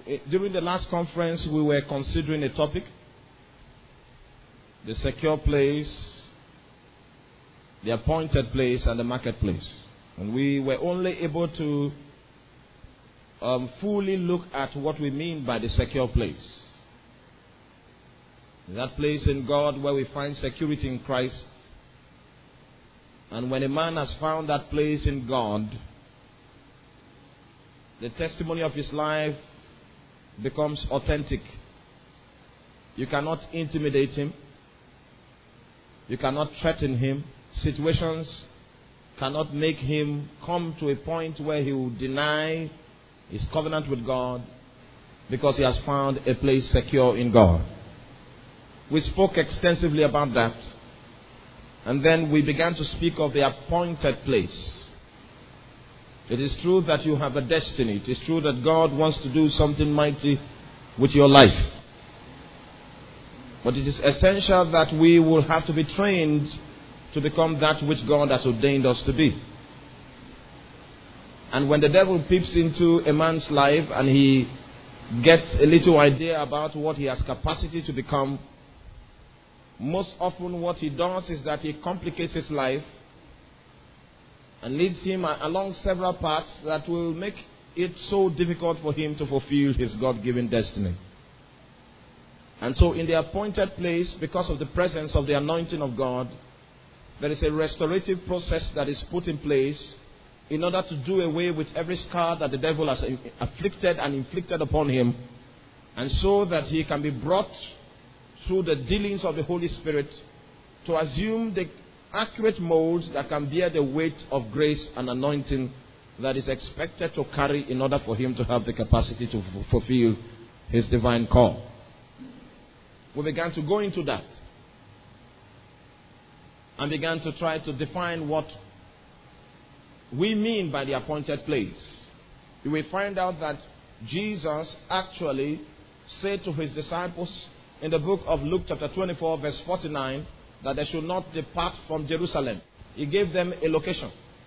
during the last conference, we were considering a topic, the secure place, the appointed place, and the marketplace. And we were only able to fully look at what we mean by the secure place. That place in God where we find security in Christ. And when a man has found that place in God, the testimony of his life becomes authentic. You cannot intimidate him. You cannot threaten him. Situations cannot make him come to a point where he will deny his covenant with God because he has found a place secure in God. We spoke extensively about that. And then we began to speak of the appointed place. It is true that you have a destiny. It is true that God wants to do something mighty with your life. But it is essential that we will have to be trained to become that which God has ordained us to be. And when the devil peeps into a man's life and he gets a little idea about what he has capacity to become, most often what he does is that he complicates his life and leads him along several paths that will make it so difficult for him to fulfill his God-given destiny. And so in the appointed place, because of the presence of the anointing of God, there is a restorative process that is put in place in order to do away with every scar that the devil has afflicted and inflicted upon him, and so that he can be brought through the dealings of the Holy Spirit to assume the accurate molds that can bear the weight of grace and anointing that is expected to carry in order for him to have the capacity to fulfill his divine call. We began to go into that and began to try to define what we mean by the appointed place. You will find out that Jesus actually said to his disciples in the book of Luke chapter 24 verse 49 that they should not depart from Jerusalem. He gave them a location.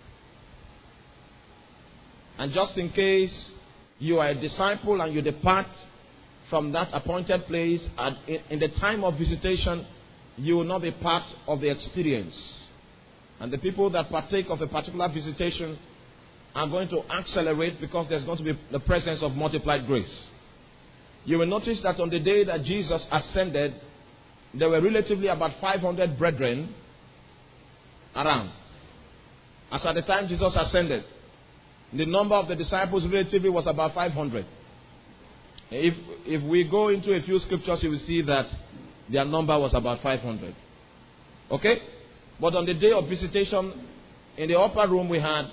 And just in case you are a disciple and you depart from that appointed place, in the time of visitation, you will not be part of the experience. And the people that partake of a particular visitation are going to accelerate because there's going to be the presence of multiplied grace. You will notice that on the day that Jesus ascended, there were relatively about 500 brethren around. As at the time Jesus ascended, the number of the disciples relatively was about 500. If we go into a few scriptures, you will see that their number was about 500. Okay? But on the day of visitation, in the upper room we had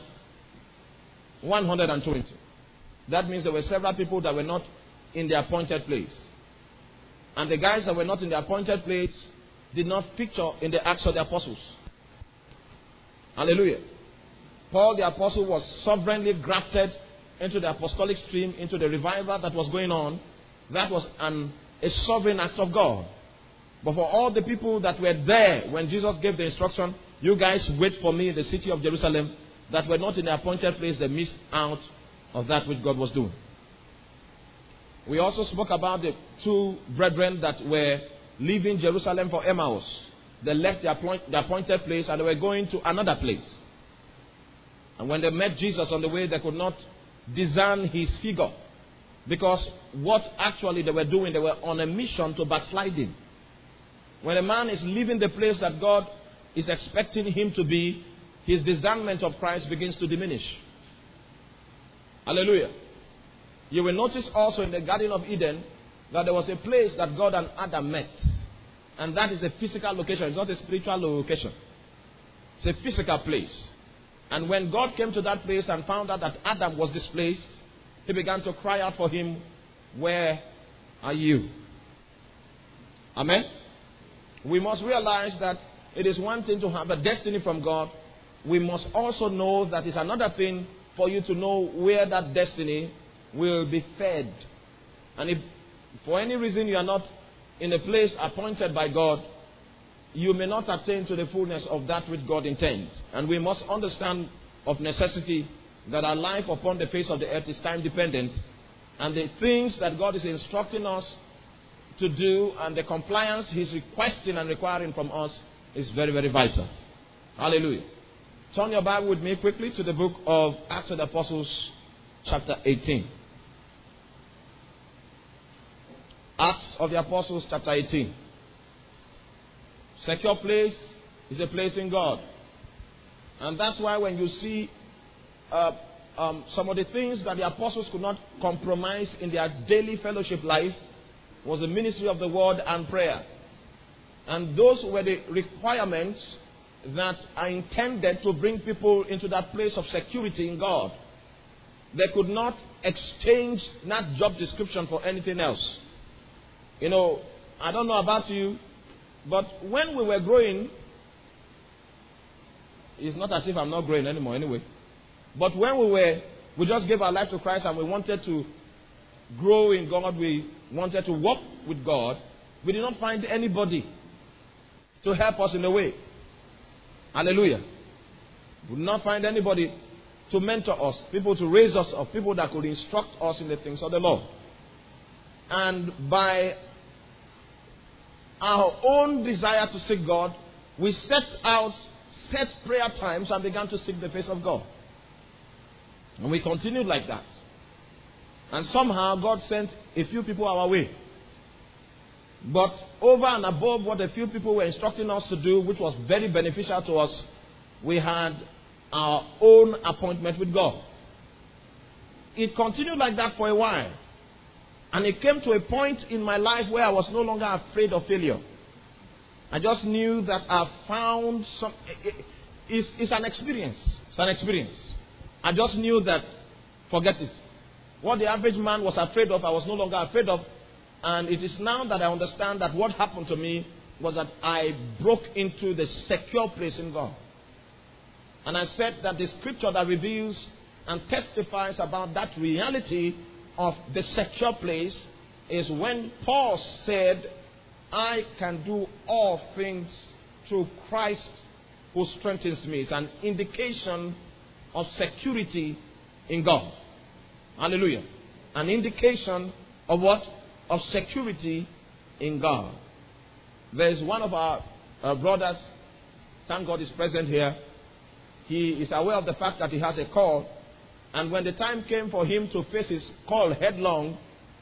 120. That means there were several people that were not in the appointed place. And the guys that were not in the appointed place did not feature in the Acts of the Apostles. Hallelujah. Paul the Apostle was sovereignly grafted into the apostolic stream, into the revival that was going on. That was a sovereign act of God. But for all the people that were there when Jesus gave the instruction, you guys wait for me in the city of Jerusalem, that were not in the appointed place, they missed out of that which God was doing. We also spoke about the two brethren that were leaving Jerusalem for Emmaus. They left the appointed place and they were going to another place. And when they met Jesus on the way, they could not discern his figure. Because what actually they were doing, they were on a mission to backsliding. When a man is leaving the place that God is expecting him to be, his discernment of Christ begins to diminish. Hallelujah. You will notice also in the Garden of Eden that there was a place that God and Adam met. And that is a physical location. It's not a spiritual location. It's a physical place. And when God came to that place and found out that Adam was displaced, he began to cry out for him, "Where are you?" Amen? We must realize that it is one thing to have a destiny from God. We must also know that it's another thing for you to know where that destiny will be fed. And if for any reason you are not in a place appointed by God, you may not attain to the fullness of that which God intends. And we must understand of necessity that our life upon the face of the earth is time dependent. And the things that God is instructing us to do and the compliance He's requesting and requiring from us is very, very vital. Hallelujah. Turn your Bible with me quickly to the book of Acts of the Apostles, chapter 18. Acts of the Apostles, chapter 18. Secure place is a place in God. And that's why when you see some of the things that the apostles could not compromise in their daily fellowship life was the ministry of the word and prayer. And those were the requirements that are intended to bring people into that place of security in God. They could not exchange that job description for anything else. You know, I don't know about you, but when we were growing, it's not as if I'm not growing anymore anyway. But when we just gave our life to Christ and we wanted to grow in God, we wanted to walk with God, we did not find anybody to help us in a way. Hallelujah. We did not find anybody to mentor us, people to raise us up, people that could instruct us in the things of the Lord. And by our own desire to seek God, we set prayer times and began to seek the face of God. And we continued like that. And somehow God sent a few people our way. But over and above what a few people were instructing us to do, which was very beneficial to us, we had our own appointment with God. It continued like that for a while. And it came to a point in my life where I was no longer afraid of failure. I just knew that I found some... It's an experience. It's an experience. I just knew that, forget it. What the average man was afraid of, I was no longer afraid of. And it is now that I understand that what happened to me was that I broke into the secure place in God. And I said that the scripture that reveals and testifies about that reality of the secure place is when Paul said, I can do all things through Christ who strengthens me. It's an indication of security in God. Hallelujah. An indication of what? Of security in God. There is one of our brothers, thank God is present here. He is aware of the fact that he has a call. And when the time came for him to face his call headlong,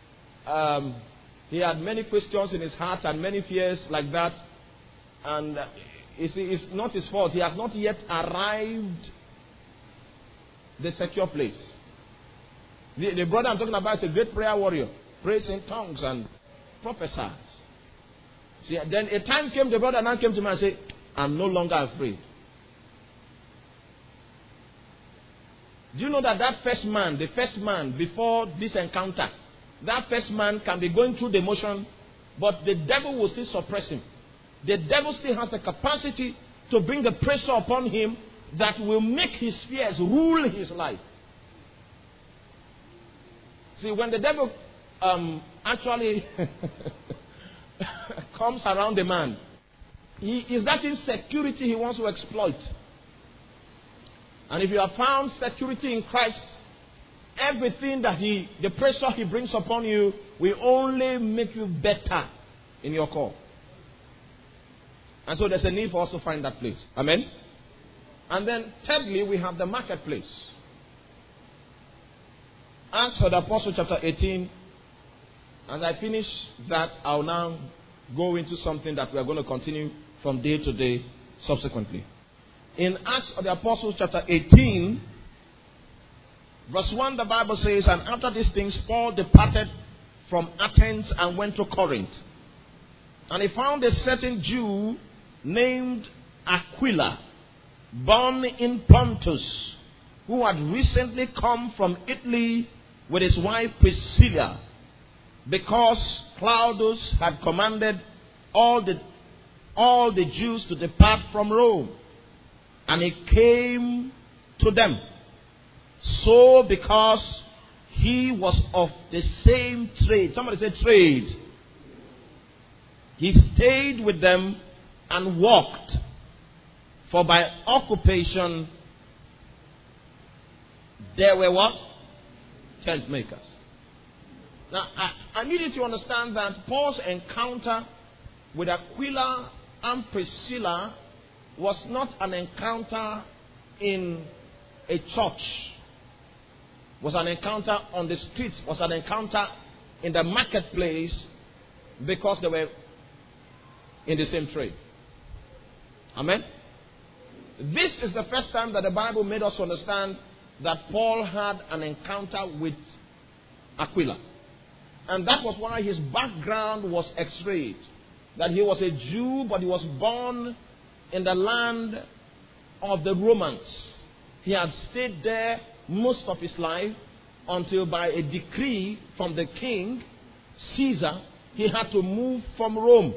he had many questions in his heart and many fears like that. And it's not his fault. He has not yet arrived the secure place. The brother I'm talking about is a great prayer warrior. Prays in tongues and prophesies. See, then a time came, the brother now came to me and said, I'm no longer afraid. Do you know that the first man before this encounter, that first man can be going through the motion, but the devil will still suppress him. The devil still has the capacity to bring the pressure upon him that will make his fears rule his life. See, when the devil actually comes around the man, is that insecurity he wants to exploit. And if you have found security in Christ, everything that the pressure he brings upon you will only make you better in your call. And so there's a need for us to find that place. Amen? And then thirdly, we have the marketplace. Acts of the Apostles chapter 18. As I finish that, I'll now go into something that we are going to continue from day to day subsequently. In Acts of the Apostles chapter 18, verse 1, the Bible says, and after these things, Paul departed from Athens and went to Corinth. And he found a certain Jew named Aquila, born in Pontus, who had recently come from Italy with his wife Priscilla, because Claudius had commanded all the Jews to depart from Rome. And he came to them. So because he was of the same trade, somebody say trade, he stayed with them and walked. For by occupation, they were what? Tent makers. Now, I need you to understand that Paul's encounter with Aquila and Priscilla was not an encounter in a church, was an encounter on the streets, was an encounter in the marketplace, because they were in the same trade. Amen? This is the first time that the Bible made us understand that Paul had an encounter with Aquila. And that was why his background was X-rayed. That he was a Jew, but he was born in the land of the Romans. He had stayed there most of his life until by a decree from the king, Caesar, he had to move from Rome.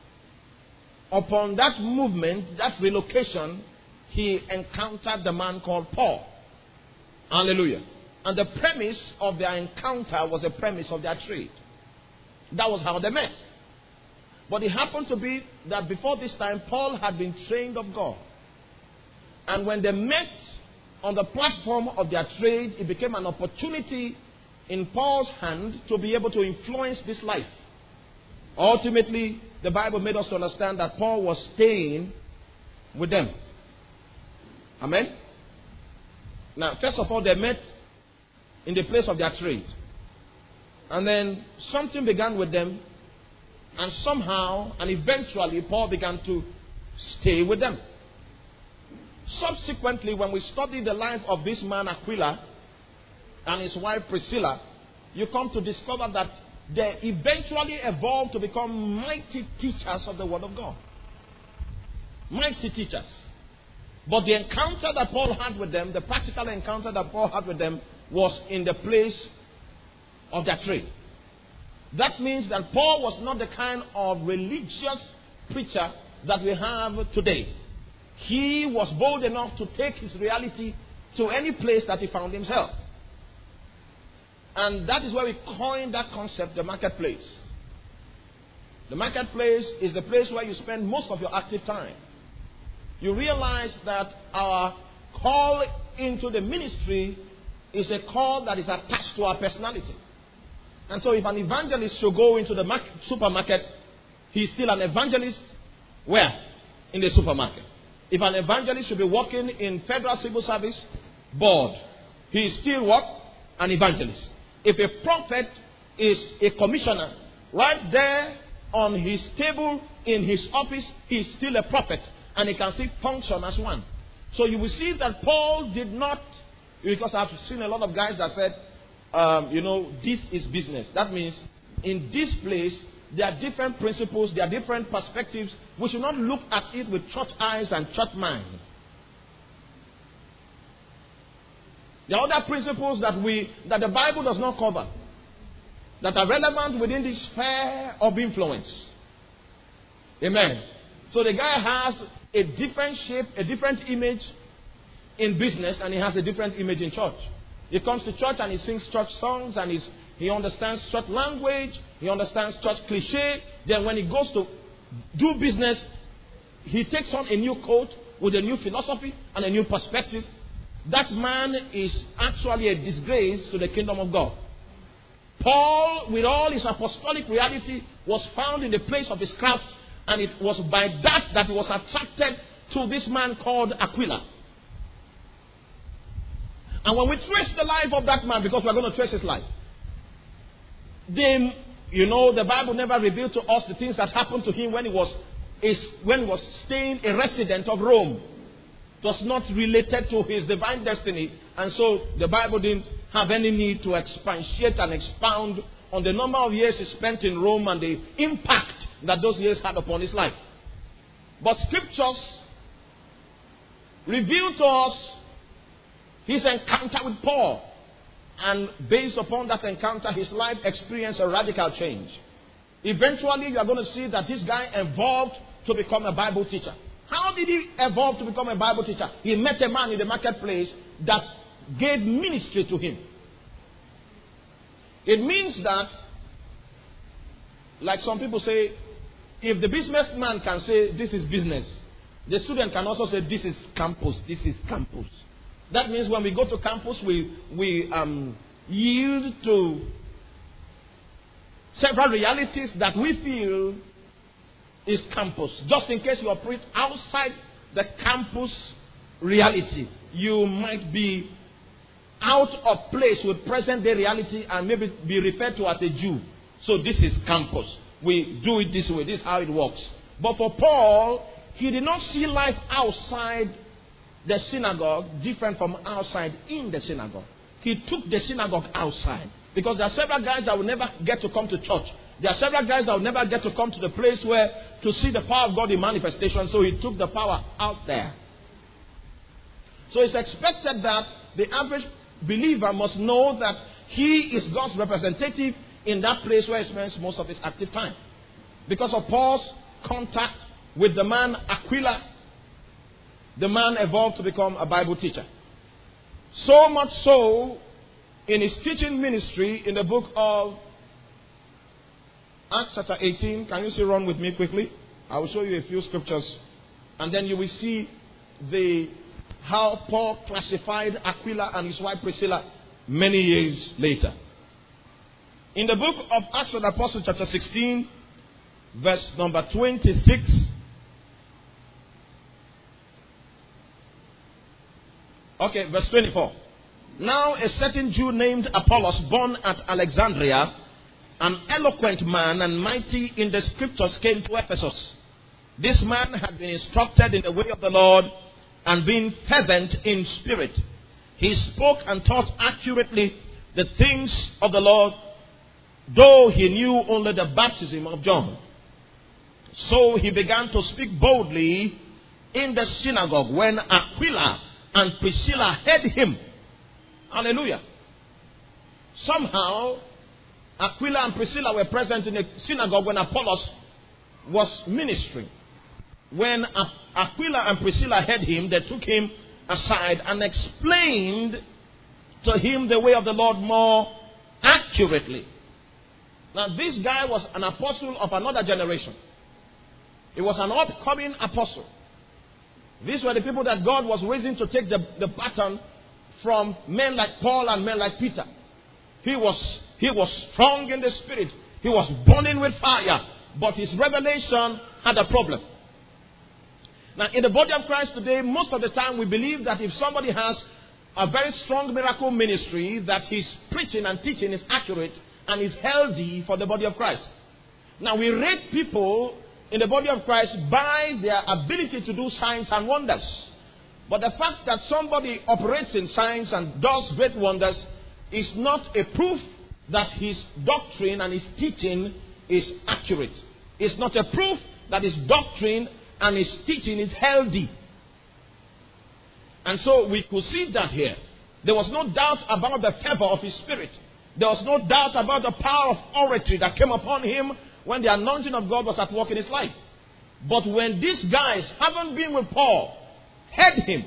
Upon that movement, that relocation, he encountered the man called Paul. Hallelujah. And the premise of their encounter was a premise of their trade. That was how they met. But it happened to be that before this time, Paul had been trained of God. And when they met on the platform of their trade, it became an opportunity in Paul's hand to be able to influence this life. Ultimately, the Bible made us understand that Paul was staying with them. Amen? Now, first of all, they met in the place of their trade. And then something began with them. And somehow, and eventually, Paul began to stay with them. Subsequently, when we study the life of this man Aquila and his wife Priscilla, you come to discover that they eventually evolved to become mighty teachers of the Word of God. Mighty teachers. But the encounter that Paul had with them, the practical encounter that Paul had with them, was in the place of their trade. That means that Paul was not the kind of religious preacher that we have today. He was bold enough to take his reality to any place that he found himself. And that is where we coined that concept, the marketplace. The marketplace is the place where you spend most of your active time. You realize that our call into the ministry is a call that is attached to our personality. And so if an evangelist should go into the supermarket, he's still an evangelist. Where? In the supermarket. If an evangelist should be working in Federal Civil Service Board, he is still what? An evangelist. If a prophet is a commissioner, right there on his table in his office, he is still a prophet. And he can still function as one. So you will see that Paul did not, because I've seen a lot of guys that said, this is business. That means in this place, there are different principles, there are different perspectives. We should not look at it with church eyes and church mind. There are other principles that the Bible does not cover, that are relevant within this sphere of influence. Amen. So the guy has a different shape, a different image in business, and he has a different image in church. He comes to church and he sings church songs, and he understands church language, he understands church cliche. Then when he goes to do business, he takes on a new coat with a new philosophy and a new perspective. That man is actually a disgrace to the kingdom of God. Paul, with all his apostolic reality, was found in the place of his craft, and it was by that he was attracted to this man called Aquila. And when we trace the life of that man, because we're going to trace his life, then, the Bible never revealed to us the things that happened to him when he was staying a resident of Rome. It was not related to his divine destiny, and so the Bible didn't have any need to expatiate and expound on the number of years he spent in Rome and the impact that those years had upon his life. But scriptures reveal to us his encounter with Paul. And based upon that encounter, his life experienced a radical change. Eventually, you are going to see that this guy evolved to become a Bible teacher. How did he evolve to become a Bible teacher? He met a man in the marketplace that gave ministry to him. It means that, like some people say, if the businessman can say this is business, the student can also say this is campus, this is campus. That means when we go to campus, we yield to several realities that we feel is campus. Just in case you operate outside the campus reality, you might be out of place with present day reality and maybe be referred to as a Jew. So this is campus. We do it this way. This is how it works. But for Paul, he did not see life outside the synagogue different from outside in the synagogue. He took the synagogue outside. Because there are several guys that will never get to come to church. There are several guys that will never get to come to the place where to see the power of God in manifestation. So he took the power out there. So it's expected that the average believer must know that he is God's representative in that place where he spends most of his active time. Because of Paul's contact with the man Aquila, the man evolved to become a Bible teacher. So much so, in his teaching ministry in the book of Acts chapter 18, can you see run with me quickly? I will show you a few scriptures. And then you will see how Paul classified Aquila and his wife Priscilla many years later. In the book of Acts of the Apostles chapter 16, verse number 26. Okay, verse 24. Now a certain Jew named Apollos, born at Alexandria, an eloquent man and mighty in the scriptures, came to Ephesus. This man had been instructed in the way of the Lord and been fervent in spirit. He spoke and taught accurately the things of the Lord, though he knew only the baptism of John. So he began to speak boldly in the synagogue when Aquila and Priscilla heard him. Hallelujah. Somehow, Aquila and Priscilla were present in the synagogue when Apollos was ministering. When Aquila and Priscilla heard him, they took him aside and explained to him the way of the Lord more accurately. Now, this guy was an apostle of another generation. He was an upcoming apostle. These were the people that God was raising to take the baton from men like Paul and men like Peter. He was strong in the spirit. He was burning with fire. But his revelation had a problem. Now, in the body of Christ today, most of the time we believe that if somebody has a very strong miracle ministry, that his preaching and teaching is accurate and is healthy for the body of Christ. Now, we rate people in the body of Christ by their ability to do signs and wonders. But the fact that somebody operates in signs and does great wonders is not a proof that his doctrine and his teaching is accurate. It's not a proof that his doctrine and his teaching is healthy. And so we could see that here. There was no doubt about the fervor of his spirit. There was no doubt about the power of oratory that came upon him when the anointing of God was at work in his life. But when these guys, having been with Paul, heard him,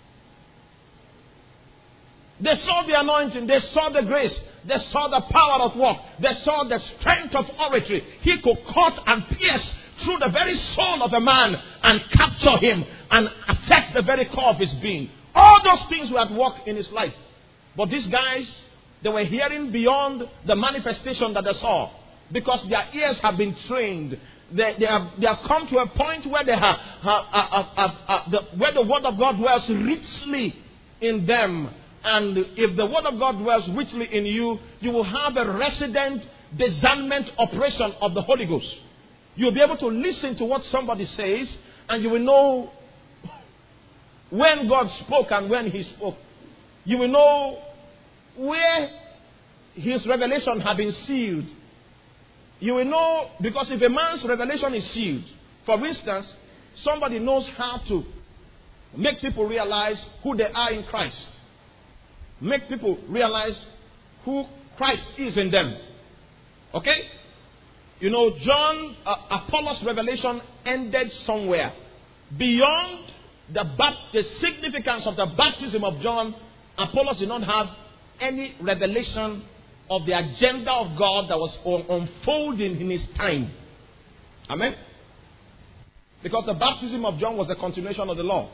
they saw the anointing, they saw the grace, they saw the power of work, they saw the strength of oratory. He could cut and pierce through the very soul of a man and capture him and affect the very core of his being. All those things were at work in his life. But these guys, they were hearing beyond the manifestation that they saw, because their ears have been trained. They have come to a point where they where the word of God dwells richly in them. And if the word of God dwells richly in you, you will have a resident discernment operation of the Holy Ghost. You'll be able to listen to what somebody says, and you will know when God spoke and when he spoke. You will know where his revelation had been sealed. You will know, because if a man's revelation is sealed, for instance, somebody knows how to make people realize who they are in Christ. Make people realize who Christ is in them. Okay? You know, Apollos' revelation ended somewhere. Beyond the significance of the baptism of John, Apollos did not have any revelation of the agenda of God that was unfolding in his time. Amen? Because the baptism of John was a continuation of the law.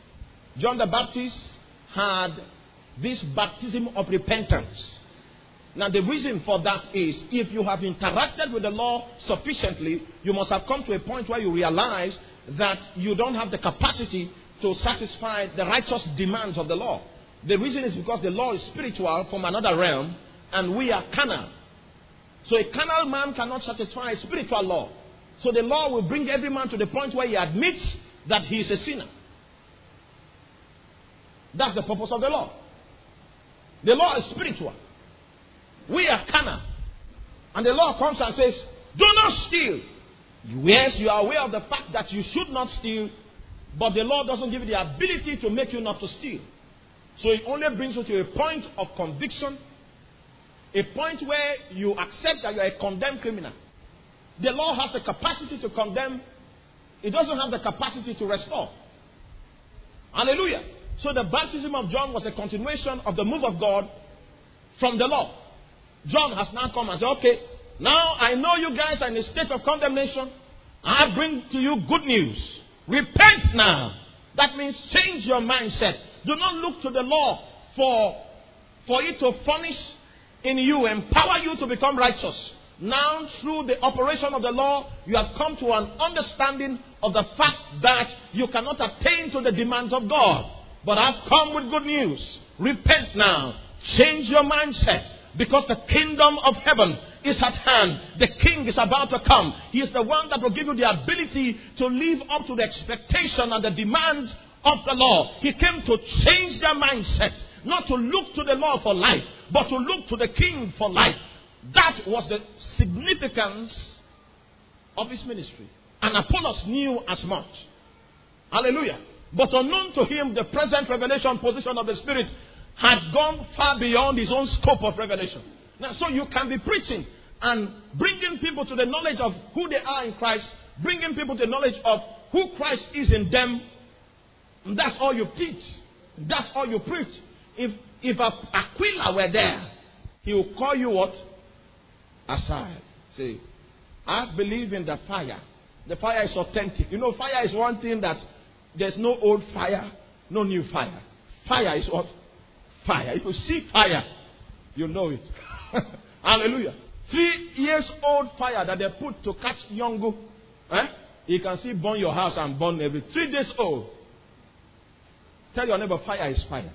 John the Baptist had this baptism of repentance. Now the reason for that is if you have interacted with the law sufficiently, you must have come to a point where you realize that you don't have the capacity to satisfy the righteous demands of the law. The reason is because the law is spiritual from another realm and we are carnal. So a carnal man cannot satisfy a spiritual law. So the law will bring every man to the point where he admits that he is a sinner. That's the purpose of the law. The law is spiritual. We are carnal. And the law comes and says, do not steal. Yes, you are aware of the fact that you should not steal, but the law doesn't give you the ability to make you not to steal. So it only brings you to a point of conviction, a point where you accept that you are a condemned criminal. The law has the capacity to condemn. It doesn't have the capacity to restore. Hallelujah. So the baptism of John was a continuation of the move of God from the law. John has now come and said, okay, now I know you guys are in a state of condemnation. I bring to you good news. Repent now. That means change your mindset. Do not look to the law for it to furnish in you, empower you to become righteous. Now, through the operation of the law, you have come to an understanding of the fact that you cannot attain to the demands of God. But I've come with good news. Repent now. Change your mindset. Because the kingdom of heaven is at hand. The king is about to come. He is the one that will give you the ability to live up to the expectation and the demands of the law. He came to change their mindset. Not to look to the law for life, but to look to the king for life. That was the significance of his ministry. And Apollos knew as much. Hallelujah. But unknown to him, the present revelation position of the Spirit had gone far beyond his own scope of revelation. Now, so you can be preaching and bringing people to the knowledge of who they are in Christ, bringing people to the knowledge of who Christ is in them. And that's all you teach. That's all you preach. If Aquila were there, he will call you what? Aside. Say, I believe in the fire. The fire is authentic. You know, fire is one thing that there's no old fire, no new fire. Fire is what? Fire. If you see fire, you know it. Hallelujah. 3 years old fire that they put to catch yongo. You can see burn your house and burn every 3 days old. Tell your neighbor, fire is fire.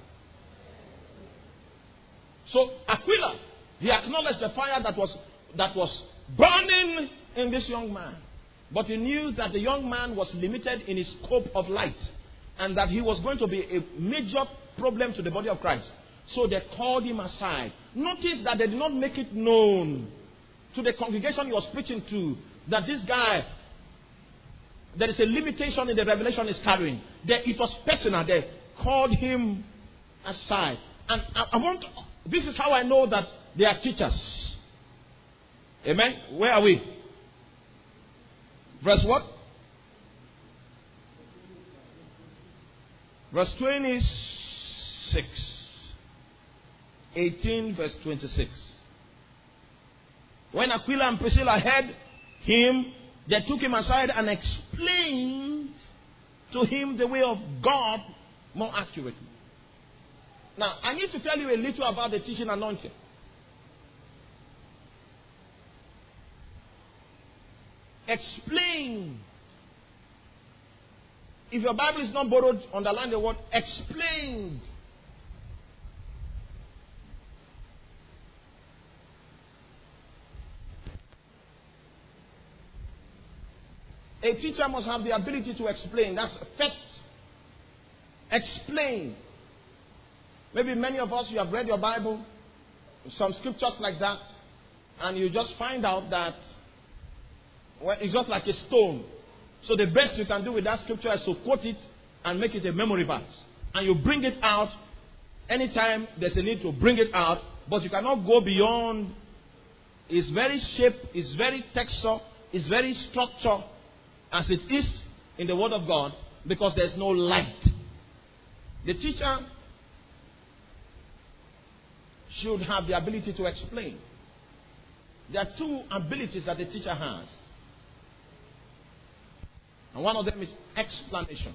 So Aquila, he acknowledged the fire that was burning in this young man. But he knew that the young man was limited in his scope of light. And that he was going to be a major problem to the body of Christ. So they called him aside. Notice that they did not make it known to the congregation he was preaching to that this guy, there is a limitation in the revelation he's carrying. It was personal. They called him aside. And this is how I know that they are teachers. Amen? Where are we? Verse what? Verse 26. 18 verse 26. When Aquila and Priscilla heard him, they took him aside and explained to him the way of God more accurately. Now, I need to tell you a little about the teaching anointing. Explain. If your Bible is not borrowed, underline the word explained. A teacher must have the ability to explain. That's first. Explain. Maybe many of us, you have read your Bible, some scriptures like that, and you just find out that it's just like a stone. So the best you can do with that scripture is to quote it and make it a memory verse. And you bring it out anytime there's a need to bring it out, but you cannot go beyond. It's very shape, it's very texture, it's very structure as it is in the Word of God because there's no light. The teacher should have the ability to explain. There are two abilities that the teacher has. And one of them is explanation.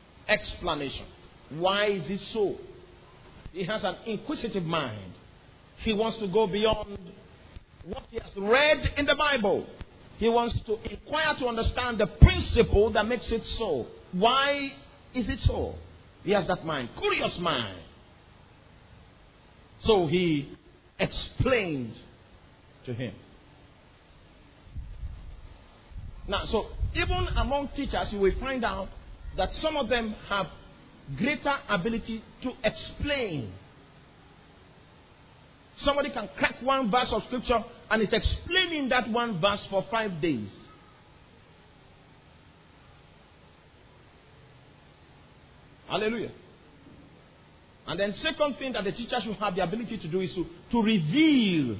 Explanation. Why is it so? He has an inquisitive mind. He wants to go beyond what he has read in the Bible. He wants to inquire to understand the principle that makes it so. Why is it so? He has that mind, curious mind. So he explained to him. Now, so even among teachers, you will find out that some of them have greater ability to explain. Somebody can crack one verse of scripture and is explaining that one verse for 5 days. Hallelujah. And then second thing that the teacher should have the ability to do is to reveal.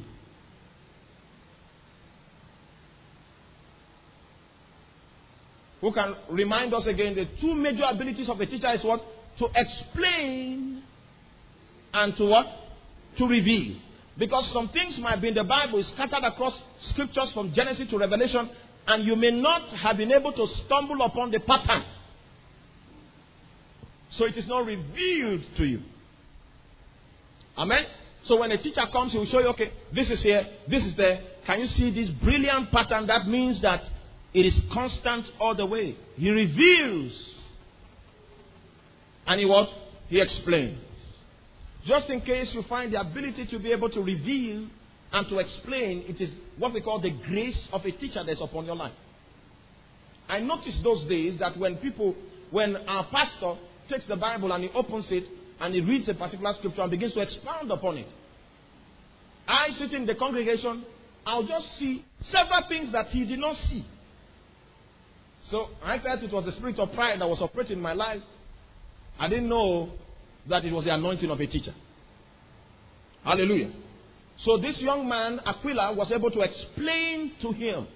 Who can remind us again, the two major abilities of a teacher is what? To explain and to what? To reveal. Because some things might be in the Bible scattered across scriptures from Genesis to Revelation, and you may not have been able to stumble upon the pattern. So it is not revealed to you. Amen? So when a teacher comes, he will show you, okay, this is here, this is there. Can you see this brilliant pattern? That means that it is constant all the way. He reveals. And he what? He explains. Just in case you find the ability to be able to reveal and to explain, it is what we call the grace of a teacher that's upon your life. I noticed those days that when our pastor takes the Bible and he opens it and he reads a particular scripture and begins to expound upon it, I sit in the congregation, I'll just see several things that he did not see. So I felt it was the spirit of pride that was operating in my life. I didn't know that it was the anointing of a teacher. Hallelujah. So this young man, Aquila, was able to explain to him.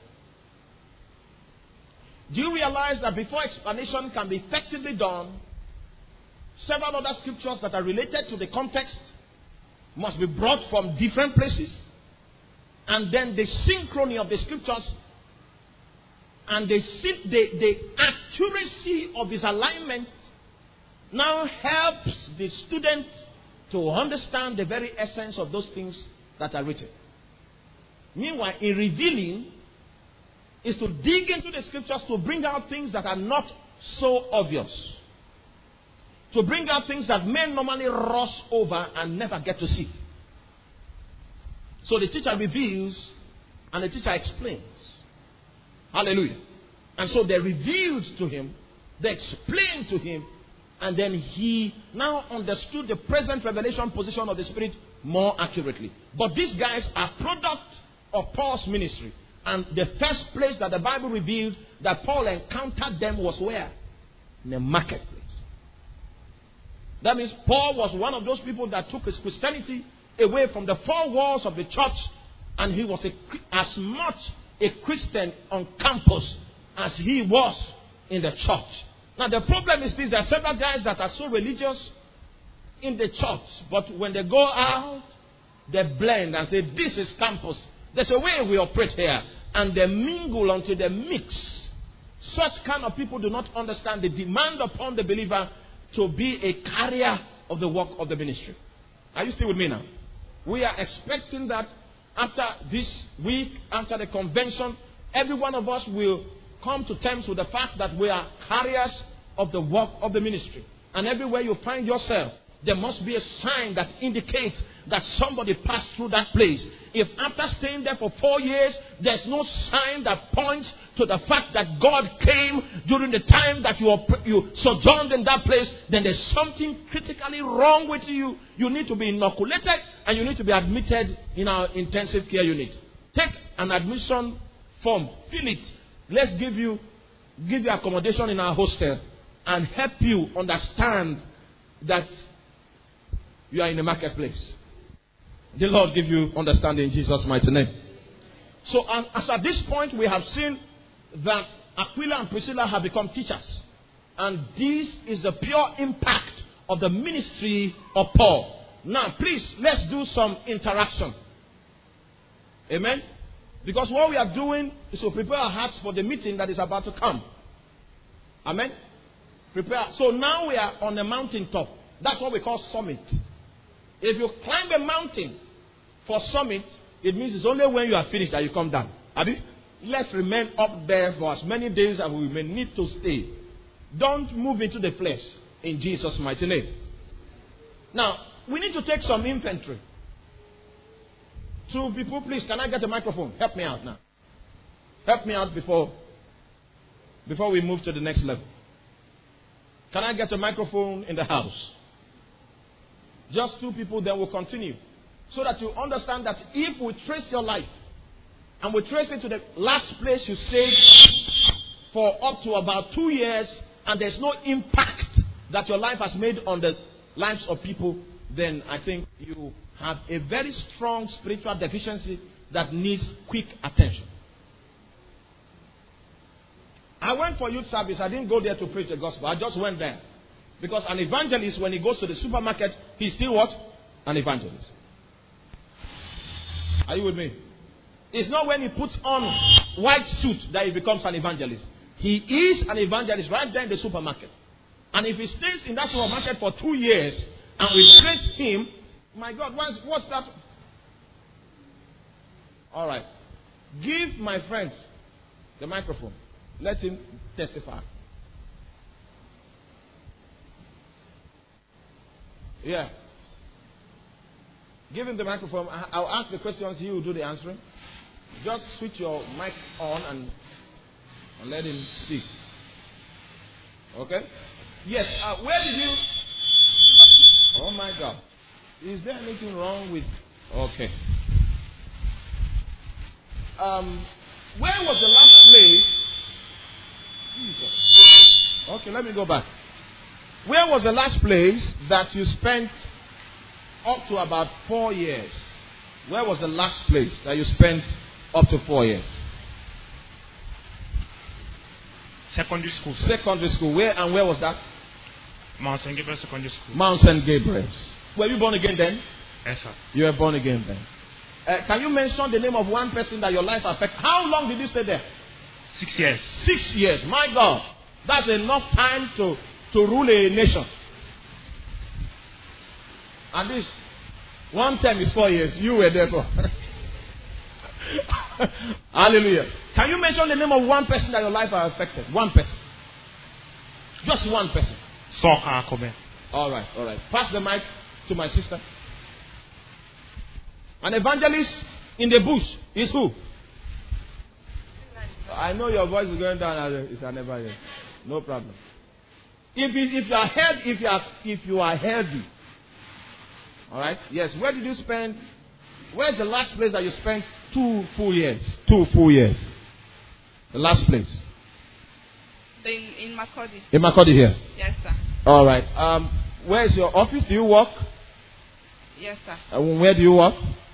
Do you realize that before explanation can be effectively done, several other scriptures that are related to the context must be brought from different places, and then the synchrony of the scriptures and the accuracy of his alignment now helps the student to understand the very essence of those things that are written. Meanwhile, in revealing is to dig into the scriptures to bring out things that are not so obvious. To bring out things that men normally rush over and never get to see. So the teacher reveals and the teacher explains. Hallelujah. And so they revealed to him, they explained to him, and then he now understood the present revelation position of the Spirit more accurately. But these guys are product of Paul's ministry. And the first place that the Bible revealed that Paul encountered them was where? In the marketplace. That means Paul was one of those people that took his Christianity away from the four walls of the church, and he was as much a Christian on campus as he was in the church. Now the problem is this: there are several guys that are so religious in the church, but when they go out, they blend and say, this is campus. There's a way we operate here. And they mingle until they mix. Such kind of people do not understand the demand upon the believer to be a carrier of the work of the ministry. Are you still with me now? We are expecting that after this week, after the convention, every one of us will come to terms with the fact that we are carriers of the work of the ministry. And everywhere you find yourself, there must be a sign that indicates that somebody passed through that place. If after staying there for 4 years, there's no sign that points to the fact that God came during the time that you sojourned in that place, then there's something critically wrong with you. You need to be inoculated and you need to be admitted in our intensive care unit. Take an admission form, fill it. Let's give you accommodation in our hostel and help you understand that you are in the marketplace. The Lord give you understanding in Jesus' mighty name. So as at this point, we have seen that Aquila and Priscilla have become teachers. And this is the pure impact of the ministry of Paul. Now, please, let's do some interaction. Amen? Because what we are doing is to prepare our hearts for the meeting that is about to come. Amen? Prepare. So now we are on the mountaintop. That's what we call summit. If you climb a mountain for summit, it means it's only when you are finished that you come down. Abi? Let's remain up there for as many days as we may need to stay. Don't move into the flesh in Jesus' mighty name. Now, we need to take some inventory. 2 people, please, can I get a microphone? Help me out now. Help me out before we move to the next level. Can I get a microphone in the house? Just 2 people, then we'll continue. So that you understand that if we trace your life, and we trace it to the last place you stayed for up to about 2 years, and there's no impact that your life has made on the lives of people, then I think you have a very strong spiritual deficiency that needs quick attention. I went for youth service. I didn't go there to preach the gospel. I just went there. Because an evangelist, when he goes to the supermarket, he's still what? An evangelist. Are you with me? It's not when he puts on white suit that he becomes an evangelist. He is an evangelist right there in the supermarket. And if he stays in that supermarket for 2 years and we trace him, my God, what's that? All right. Give my friend the microphone. Let him testify. Yeah. Give him the microphone. I'll ask the questions. He will do the answering. Just switch your mic on and let him speak. Okay? Yes. Where did you... Oh my God. Is there anything wrong with... Okay. Where was the last place... Jesus. Okay, let me go back. Where was the last place that you spent up to about 4 years? Where was the last place that you spent up to 4 years? Secondary school. Sir. Secondary school. Where and where was that? Mount St. Gabriel Secondary School. Mount St. Gabriel. Were you born again then? Yes, sir. You were born again then. Can you mention the name of one person that your life affected? How long did you stay there? 6 years. 6 years. My God. That's enough time to rule a nation. And this one term is 4 years. You were there for. Hallelujah. Can you mention the name of one person that your life has affected? One person. Just one person. Soka Akome. All right. Pass the mic to my sister. An evangelist in the bush is who? I know your voice is going down. It's an evangelist. No problem. If you are healthy, all right. Yes. Where did you spend? Where's the last place that you spent 2 full years? 2 full years. The last place. In Makurdi. In Makurdi here. Yes, sir. All right. Where's your office? Do you work? Yes, sir. Where do you work?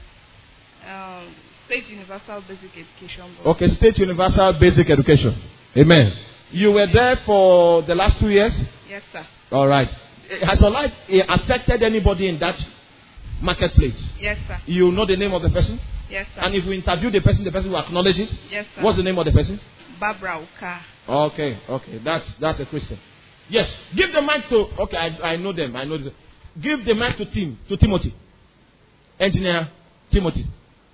State Universal Basic Education Board. Okay, State Universal Basic Education. Amen. You were there for the last 2 years? Yes, sir. All right. Has your life affected anybody in that marketplace? Yes, sir. You know the name of the person? Yes, sir. And if we interview the person will acknowledge it? Yes, sir. What's the name of the person? Barbara Uka. Okay. That's a Christian. Yes. Give the mic to... Okay, I know them. I know this. Give the mic to Timothy. Engineer Timothy.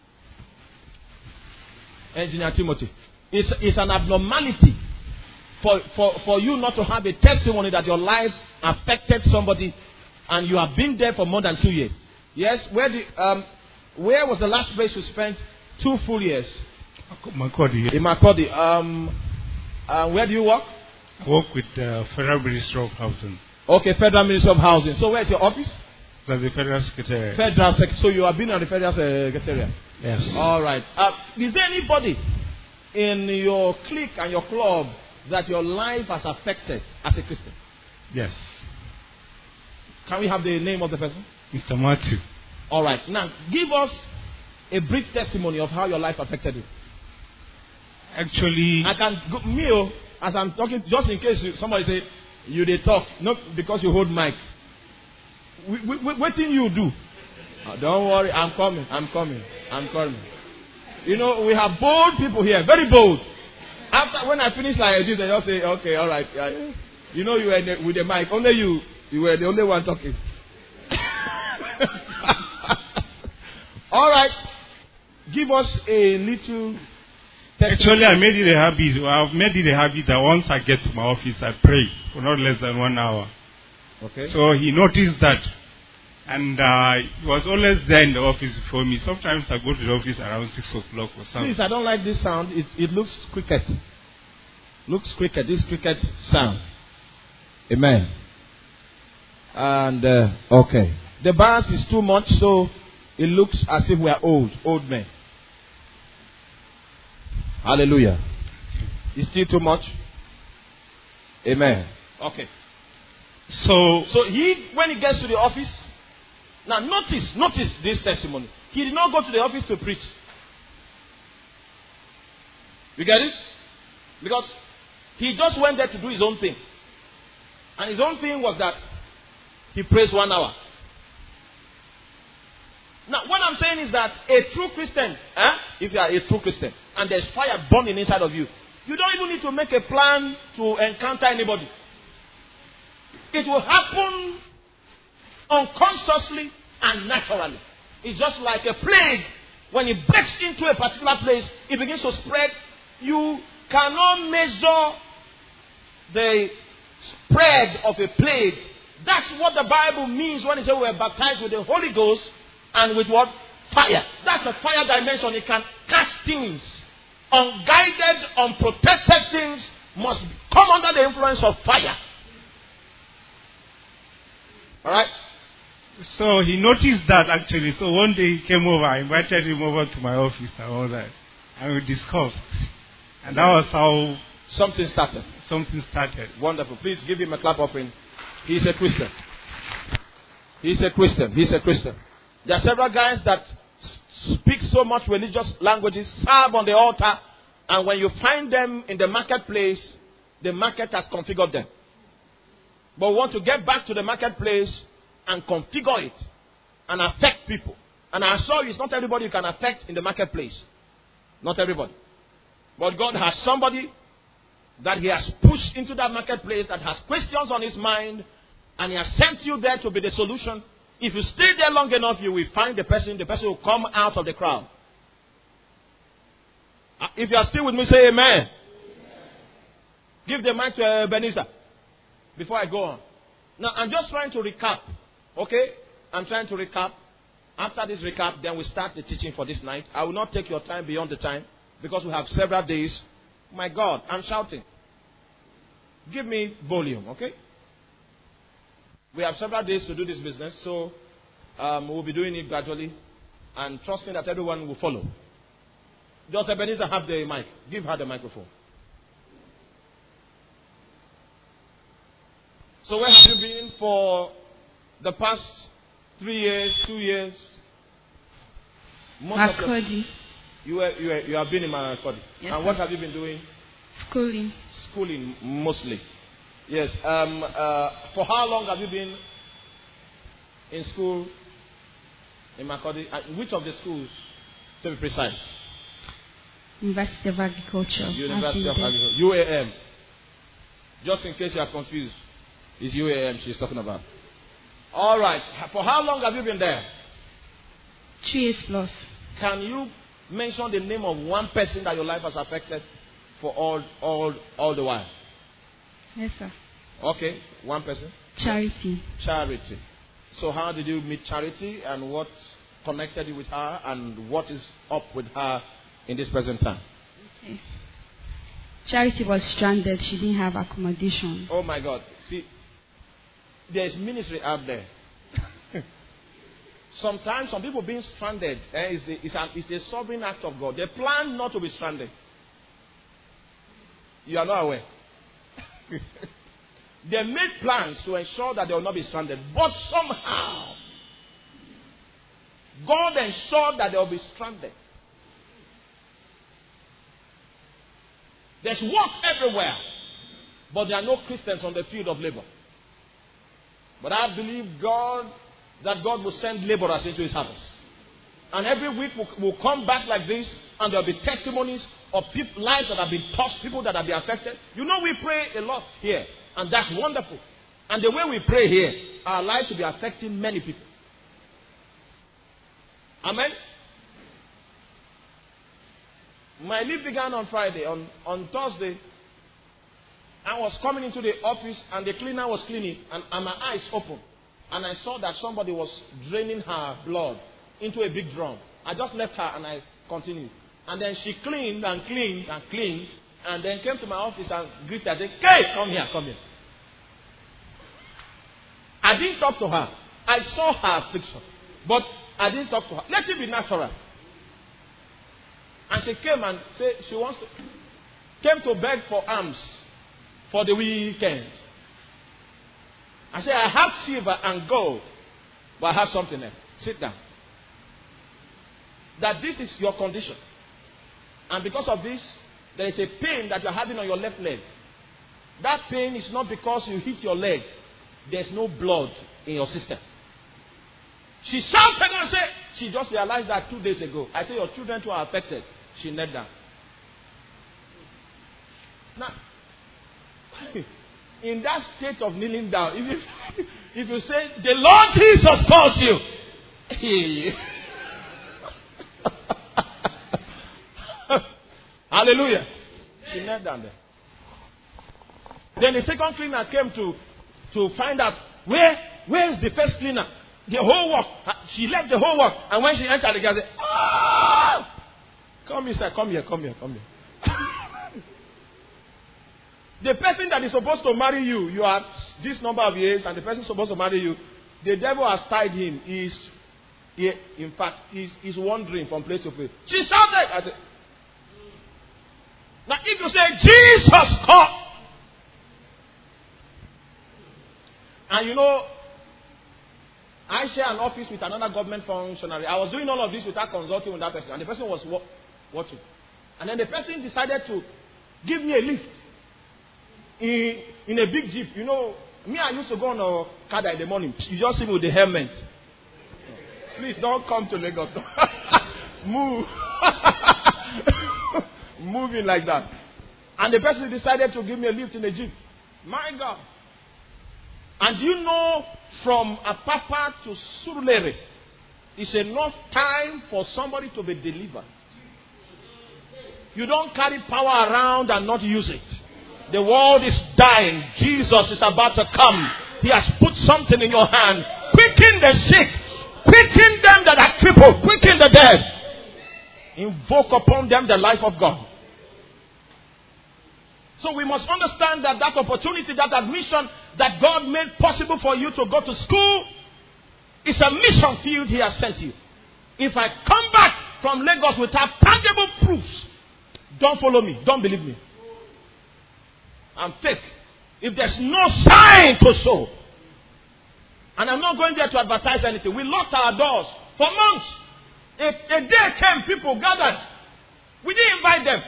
Engineer Timothy. It's an abnormality for you not to have a testimony that your life affected somebody and you have been there for more than 2 years. Yes? Where was the last place you spent 2 full years? Makurdi. In Makurdi. Where do you work? I work with the Federal Ministry of Housing. Okay, Federal Ministry of Housing. So where's your office? That's the Federal Secretariat. Federal Secretariat. So you have been on the Federal Secretariat? Yes. All right. Is there anybody in your clique and your club that your life has affected as a Christian? Yes. Can we have the name of the person? Mr. Matthew. All right. Now, give us a brief testimony of how your life affected you. Actually, I can go, as I'm talking, just in case somebody say you they talk, not because you hold mic. What thing you do? Don't worry, I'm coming. You know, we have bold people here, very bold. After when I finish like this, they just say, okay, all right. You know, you were with the mic. Only you were the only one talking. All right. Give us a little Actually, I made it a habit. I've made it a habit that once I get to my office, I pray for not less than 1 hour. Okay. So he noticed that. And he was always there in the office before me. Sometimes I go to the office around 6 o'clock or something. Please, I don't like this sound. It looks cricket. Looks cricket. This cricket sound. Amen. And, okay. The bass is too much, so it looks as if we are old men. Hallelujah. It's still too much. Amen. Okay. So when he gets to the office, now notice this testimony. He did not go to the office to preach. You get it? Because he just went there to do his own thing. And his own thing was that he prays 1 hour. Now, what I'm saying is that a true Christian, if you are a true Christian, and there's fire burning inside of you, you don't even need to make a plan to encounter anybody. It will happen unconsciously and naturally. It's just like a plague. When it breaks into a particular place, it begins to spread. You cannot measure the spread of a plague. That's what the Bible means when it says we are baptized with the Holy Ghost and with what? Fire. That's a fire dimension. It can catch things. Unguided, unprotected things must come under the influence of fire. Alright? So he noticed that actually. So one day he came over. I invited him over to my office and all that. And we discussed. And that was how something started. Wonderful. Please give him a clap offering. He's a Christian. He's a Christian. There are several guys that speak so much religious languages, serve on the altar, and when you find them in the marketplace, the market has configured them. But we want to get back to the marketplace and configure it and affect people. And I assure you, it's not everybody you can affect in the marketplace. Not everybody. But God has somebody that He has pushed into that marketplace that has questions on his mind, and He has sent you there to be the solution. If you stay there long enough, you will find the person will come out of the crowd. If you are still with me, say amen. Give the mic to Ebenezer before I go on. Now, I'm just trying to recap. Okay? I'm trying to recap. After this recap, then we start the teaching for this night. I will not take your time beyond the time because we have several days. My God, I'm shouting. Give me volume, okay? We have several days to do this business, so we'll be doing it gradually and trusting that everyone will follow. Does Ebenezer have the mic? Give her the microphone. So where have you been for the past 3 years, 2 years? Makurdi. You have been in Makurdi. Yes, and what have you been doing? Schooling mostly. Yes. For how long have you been in school in Makurdi? Which of the schools, to be precise? University of Agriculture. UAM. Just in case you are confused, it's UAM she's talking about. All right. For how long have you been there? 2 years plus. Can you mention the name of one person that your life has affected for all the while? Yes, sir. Okay, one person. Charity. So how did you meet Charity, and what connected you with her, and what is up with her in this present time? Okay. Charity was stranded. She didn't have accommodation. Oh my God. See, there's ministry out there. Sometimes some people being stranded is a sovereign act of God. They plan not to be stranded. You are not aware. They made plans to ensure that they will not be stranded. But somehow, God ensured that they will be stranded. There's work everywhere. But there are no Christians on the field of labor. But I believe that God will send laborers into His harvest. And every week we'll come back like this, and there will be testimonies of lives that have been touched, people that have been affected. You know, we pray a lot here, and that's wonderful. And the way we pray here, our lives will be affecting many people. Amen? My leave began on Friday. On Thursday, I was coming into the office and the cleaner was cleaning and my eyes opened. And I saw that somebody was draining her blood into a big drum. I just left her and I continued. And then she cleaned and cleaned and cleaned and then came to my office and greeted her and said, "Hey, come here, come here." I didn't talk to her. I saw her affliction. But I didn't talk to her. Let it be natural. And she came and said she came to beg for alms for the weekend. I said, "I have silver and gold, but I have something else. Sit down. That this is your condition. And because of this, there is a pain that you're having on your left leg. That pain is not because you hit your leg. There's no blood in your system." She shouted and said, she just realized that 2 days ago. I said, "Your children too are affected." She knelt down. Now, in that state of kneeling down, if you say, "The Lord Jesus calls you," hallelujah. She knelt down there. Then the second cleaner came to find out where is the first cleaner. The whole work. She left the whole work. And when she entered the girl said, "Ah! Come here, sir. Come here. The person that is supposed to marry you, you are this number of years, and the person supposed to marry you, the devil has tied him. In fact, he's wandering from place to place." She shouted. I said, now if you say, "Jesus come," and you know, I share an office with another government functionary. I was doing all of this without consulting with that person. And the person was watching. And then the person decided to give me a lift in a big jeep. You know, me, I used to go on a car in the morning. You just see me with the helmet. Please don't come to Lagos. Move. Moving like that. And the person decided to give me a lift in a jeep. My God. And you know, from Apapa to Surulere, it's enough time for somebody to be delivered. You don't carry power around and not use it. The world is dying. Jesus is about to come. He has put something in your hand. Quicken the sick. Quicken them that are crippled. Quicken the dead. Invoke upon them the life of God. So we must understand that opportunity, that admission that God made possible for you to go to school is a mission field He has sent you. If I come back from Lagos without tangible proofs, don't follow me. Don't believe me. I'm fake. If there's no sign to show, and I'm not going there to advertise anything. We locked our doors for months. A day came, people gathered. We didn't invite them.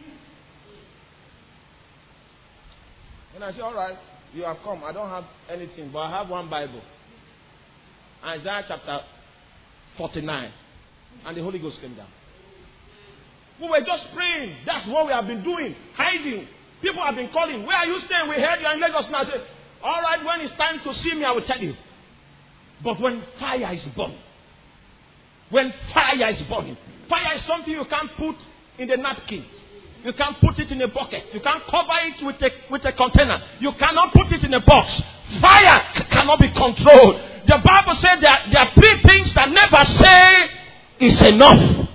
And I said, "All right, you have come. I don't have anything, but I have one Bible. Isaiah chapter 49. And the Holy Ghost came down. We were just praying. That's what we have been doing. Hiding. People have been calling. "Where are you staying? We heard you are in Lagos now." I said, "All right, when it's time to see me, I will tell you." But when fire is burning, fire is something you can't put in the napkin. You can't put it in a bucket. You can't cover it with a container. You cannot put it in a box. Fire cannot be controlled. The Bible said that there are three things that never say is enough.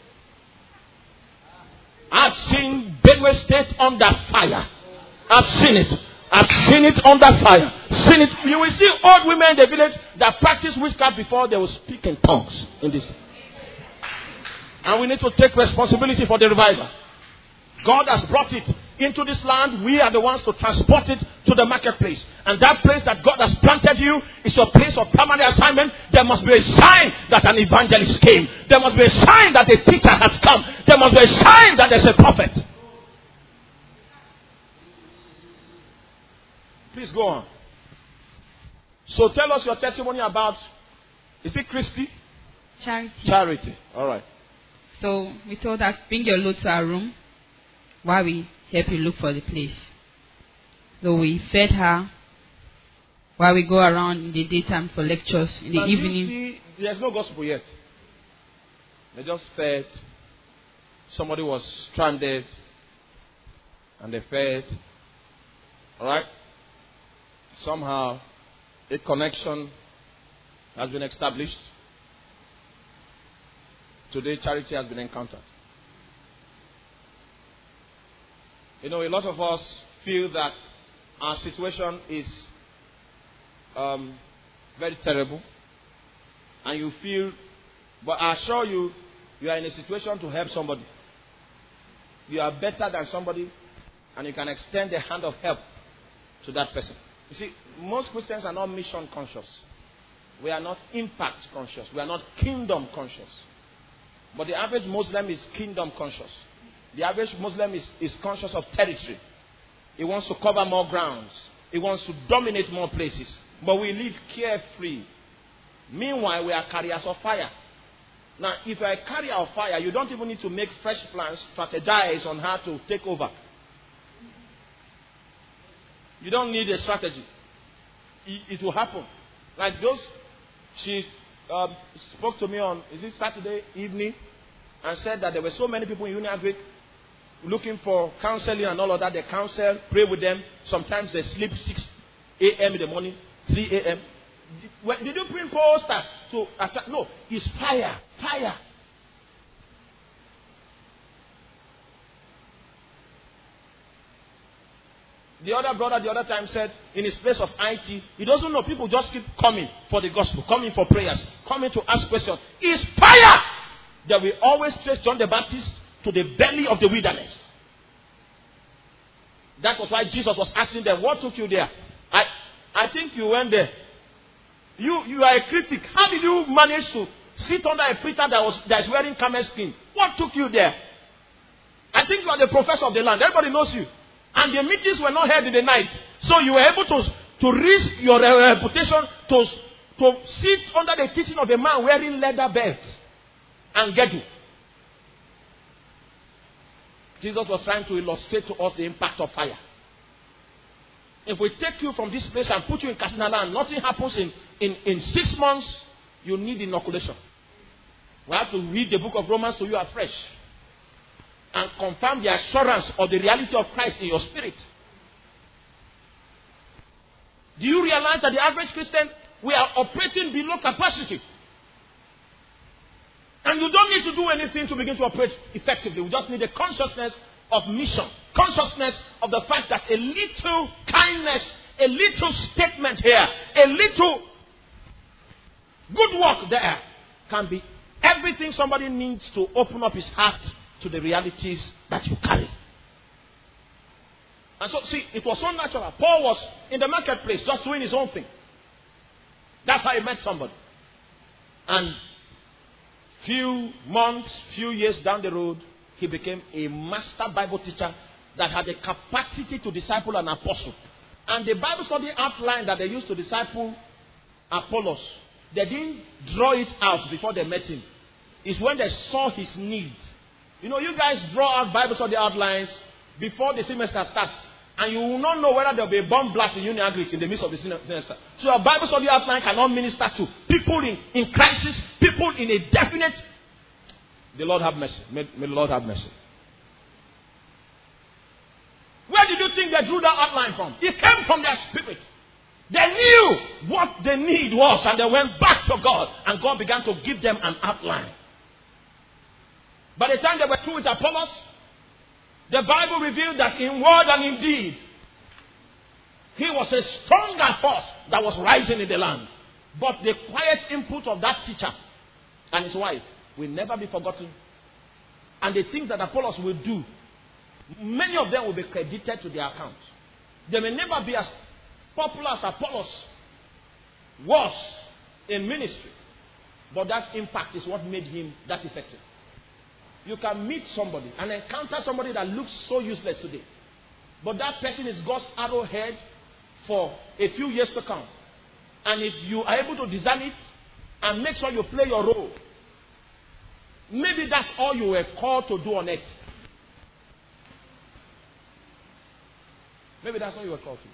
I've seen Benue State under fire. I've seen it. I've seen it under fire. Seen it. You will see old women in the village that practice witchcraft before they will speak in tongues in this. And we need to take responsibility for the revival. God has brought it into this land. We are the ones to transport it to the marketplace. And that place that God has planted you is your place of permanent assignment. There must be a sign that an evangelist came. There must be a sign that a teacher has come. There must be a sign that there's a prophet. Please go on. So tell us your testimony about, is it Christy? Charity. All right. So we told her, bring your load to our room while we help you look for the place. So we fed her while we go around in the daytime for lectures. In the evening. You see, there's no gospel yet. They just fed somebody was stranded and they fed. Alright? Somehow a connection has been established. Today charity has been encountered. You know, a lot of us feel that our situation is very terrible. And you feel, but I assure you, you are in a situation to help somebody. You are better than somebody, and you can extend a hand of help to that person. You see, most Christians are not mission conscious. We are not impact conscious. We are not kingdom conscious. But the average Muslim is kingdom conscious. The average Muslim is conscious of territory. He wants to cover more grounds. He wants to dominate more places. But we live carefree. Meanwhile, we are carriers of fire. Now, if you are a carrier of fire, you don't even need to make fresh plans, strategize on how to take over. You don't need a strategy. It will happen. Like those, she spoke to me on, is it Saturday evening, and said that there were so many people in Union Greek looking for counseling and all of that. They counsel, pray with them. Sometimes they sleep 6 a.m. in the morning, 3 a.m. Did you print posters to attack? No, it's fire. Fire. The other brother the other time said in his place of IT, he doesn't know. People just keep coming for the gospel, coming for prayers, coming to ask questions. It's fire that we always trace John the Baptist to the belly of the wilderness. That was why Jesus was asking them, what took you there? I think you went there. You are a critic. How did you manage to sit under a preacher that is wearing camel skin? What took you there? I think you are the professor of the land. Everybody knows you. And the meetings were not held in the night. So you were able to risk your reputation to sit under the teaching of a man wearing leather belts and get you. Jesus was trying to illustrate to us the impact of fire. If we take you from this place and put you in Katsina land, nothing happens in 6 months, you need inoculation. We have to read the book of Romans to you afresh and confirm the assurance of the reality of Christ in your spirit. Do you realize that the average Christian, we are operating below capacity? And you don't need to do anything to begin to operate effectively. We just need a consciousness of mission. Consciousness of the fact that a little kindness, a little statement here, a little good work there can be everything somebody needs to open up his heart to the realities that you carry. And so, see, it was so natural. Paul was in the marketplace just doing his own thing. That's how he met somebody. And few months, few years down the road, he became a master Bible teacher that had the capacity to disciple an apostle. And the Bible study outline that they used to disciple Apollos, they didn't draw it out before they met him. It's when they saw his need. You know, you guys draw out Bible study outlines before the semester starts. And you will not know whether there will be a bomb blast in Union Greek in the midst of the semester. So a Bible study outline cannot minister to people in crisis, people in a definite. The Lord have mercy. May the Lord have mercy. Where did you think they drew that outline from? It came from their spirit. They knew what the need was, and they went back to God, and God began to give them an outline. By the time they were through with Apollos, the Bible revealed that in word and in deed, he was a stronger force that was rising in the land. But the quiet input of that teacher and his wife will never be forgotten. And the things that Apollos will do, many of them will be credited to their account. They may never be as popular as Apollos was in ministry, but that impact is what made him that effective. You can meet somebody and encounter somebody that looks so useless today, but that person is God's arrowhead for a few years to come. And if you are able to discern it and make sure you play your role, maybe that's all you were called to do on earth. Maybe that's all you were called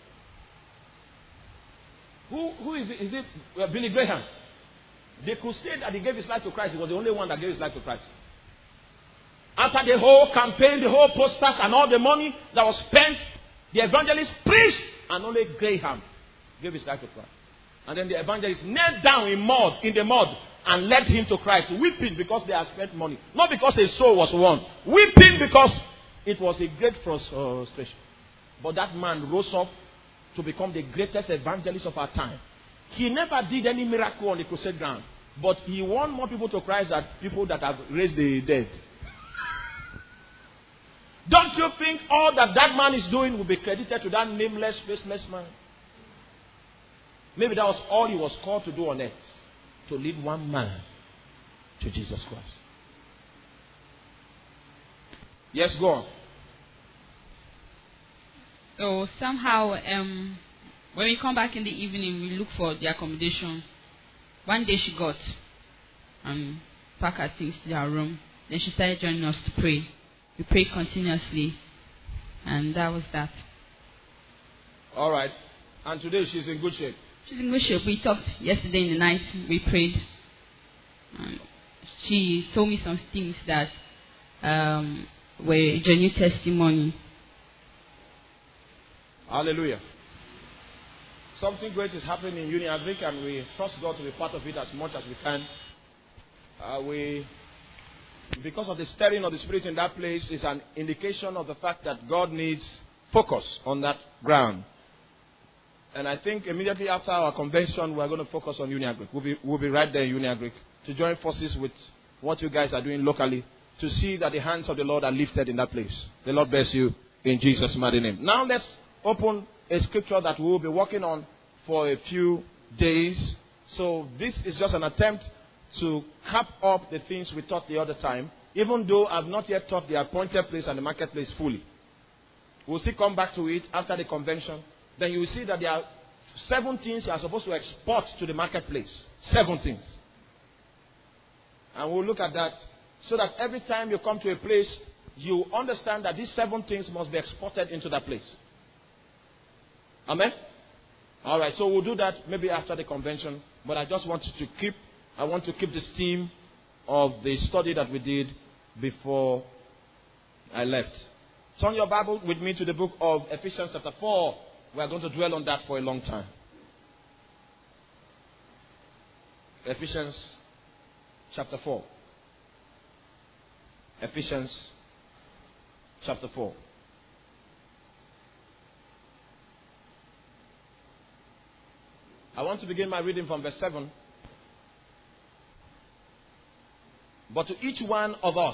to. Who is it? Is it Billy Graham? The crusade that he gave his life to Christ, he was the only one that gave his life to Christ. After the whole campaign, the whole posters and all the money that was spent, the evangelist preached, and only Graham gave his life to Christ. And then the evangelist knelt down in the mud, and led him to Christ, weeping because they had spent money. Not because his soul was won. Weeping because it was a great frustration. But that man rose up to become the greatest evangelist of our time. He never did any miracle on the crusade ground. But he won more people to Christ than people that have raised the dead. Don't you think all that man is doing will be credited to that nameless, faceless man? Maybe that was all he was called to do on earth. To lead one man to Jesus Christ. Yes, go on. So somehow, when we come back in the evening, we look for the accommodation. One day she got pack her things to her room. Then she started joining us to pray. We prayed continuously, and that was that. All right. And today she's in good shape. She's in good shape. We talked yesterday in the night. We prayed. She told me some things that were a genuine testimony. Hallelujah. Something great is happening in Uniagric, and we trust God to be part of it as much as we can. Because of the stirring of the Spirit in that place, is an indication of the fact that God needs focus on that ground. And I think immediately after our convention, we're going to focus on Uniagric. We'll be right there in Uniagric to join forces with what you guys are doing locally to see that the hands of the Lord are lifted in that place. The Lord bless you in Jesus' mighty name. Now let's open a scripture that we will be working on for a few days. So this is just an attempt to cap up the things we taught the other time, even though I've not yet taught the appointed place and the marketplace fully. We'll still come back to it after the convention. Then you will see that there are 7 things you are supposed to export to the marketplace. 7 things. And we'll look at that so that every time you come to a place, you understand that these 7 things must be exported into that place. Amen? All right, so we'll do that maybe after the convention. But I just want to keep the steam of the study that we did before I left. Turn your Bible with me to the book of Ephesians chapter 4. We are going to dwell on that for a long time. Ephesians chapter 4. Ephesians chapter 4. I want to begin my reading from verse 7. But to each one of us,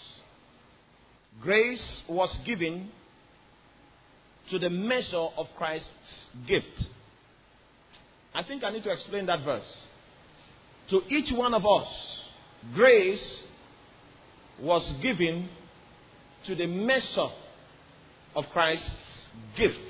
grace was given to the measure of Christ's gift. I think I need to explain that verse. To each one of us, grace was given to the measure of Christ's gift.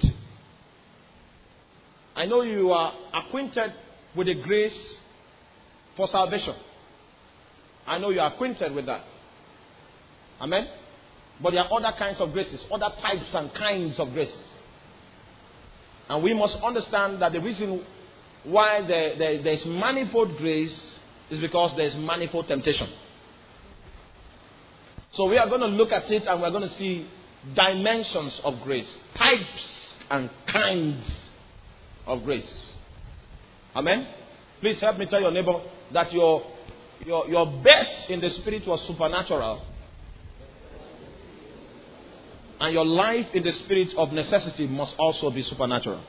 I know you are acquainted with the grace for salvation. I know you are acquainted with that. Amen? But there are other kinds of graces, other types and kinds of graces. And we must understand that the reason why there is manifold grace is because there is manifold temptation. So we are going to look at it and we are going to see dimensions of grace, types and kinds of grace. Amen? Please help me tell your neighbor that your birth in the Spirit was supernatural. And your life in the Spirit of necessity must also be supernatural.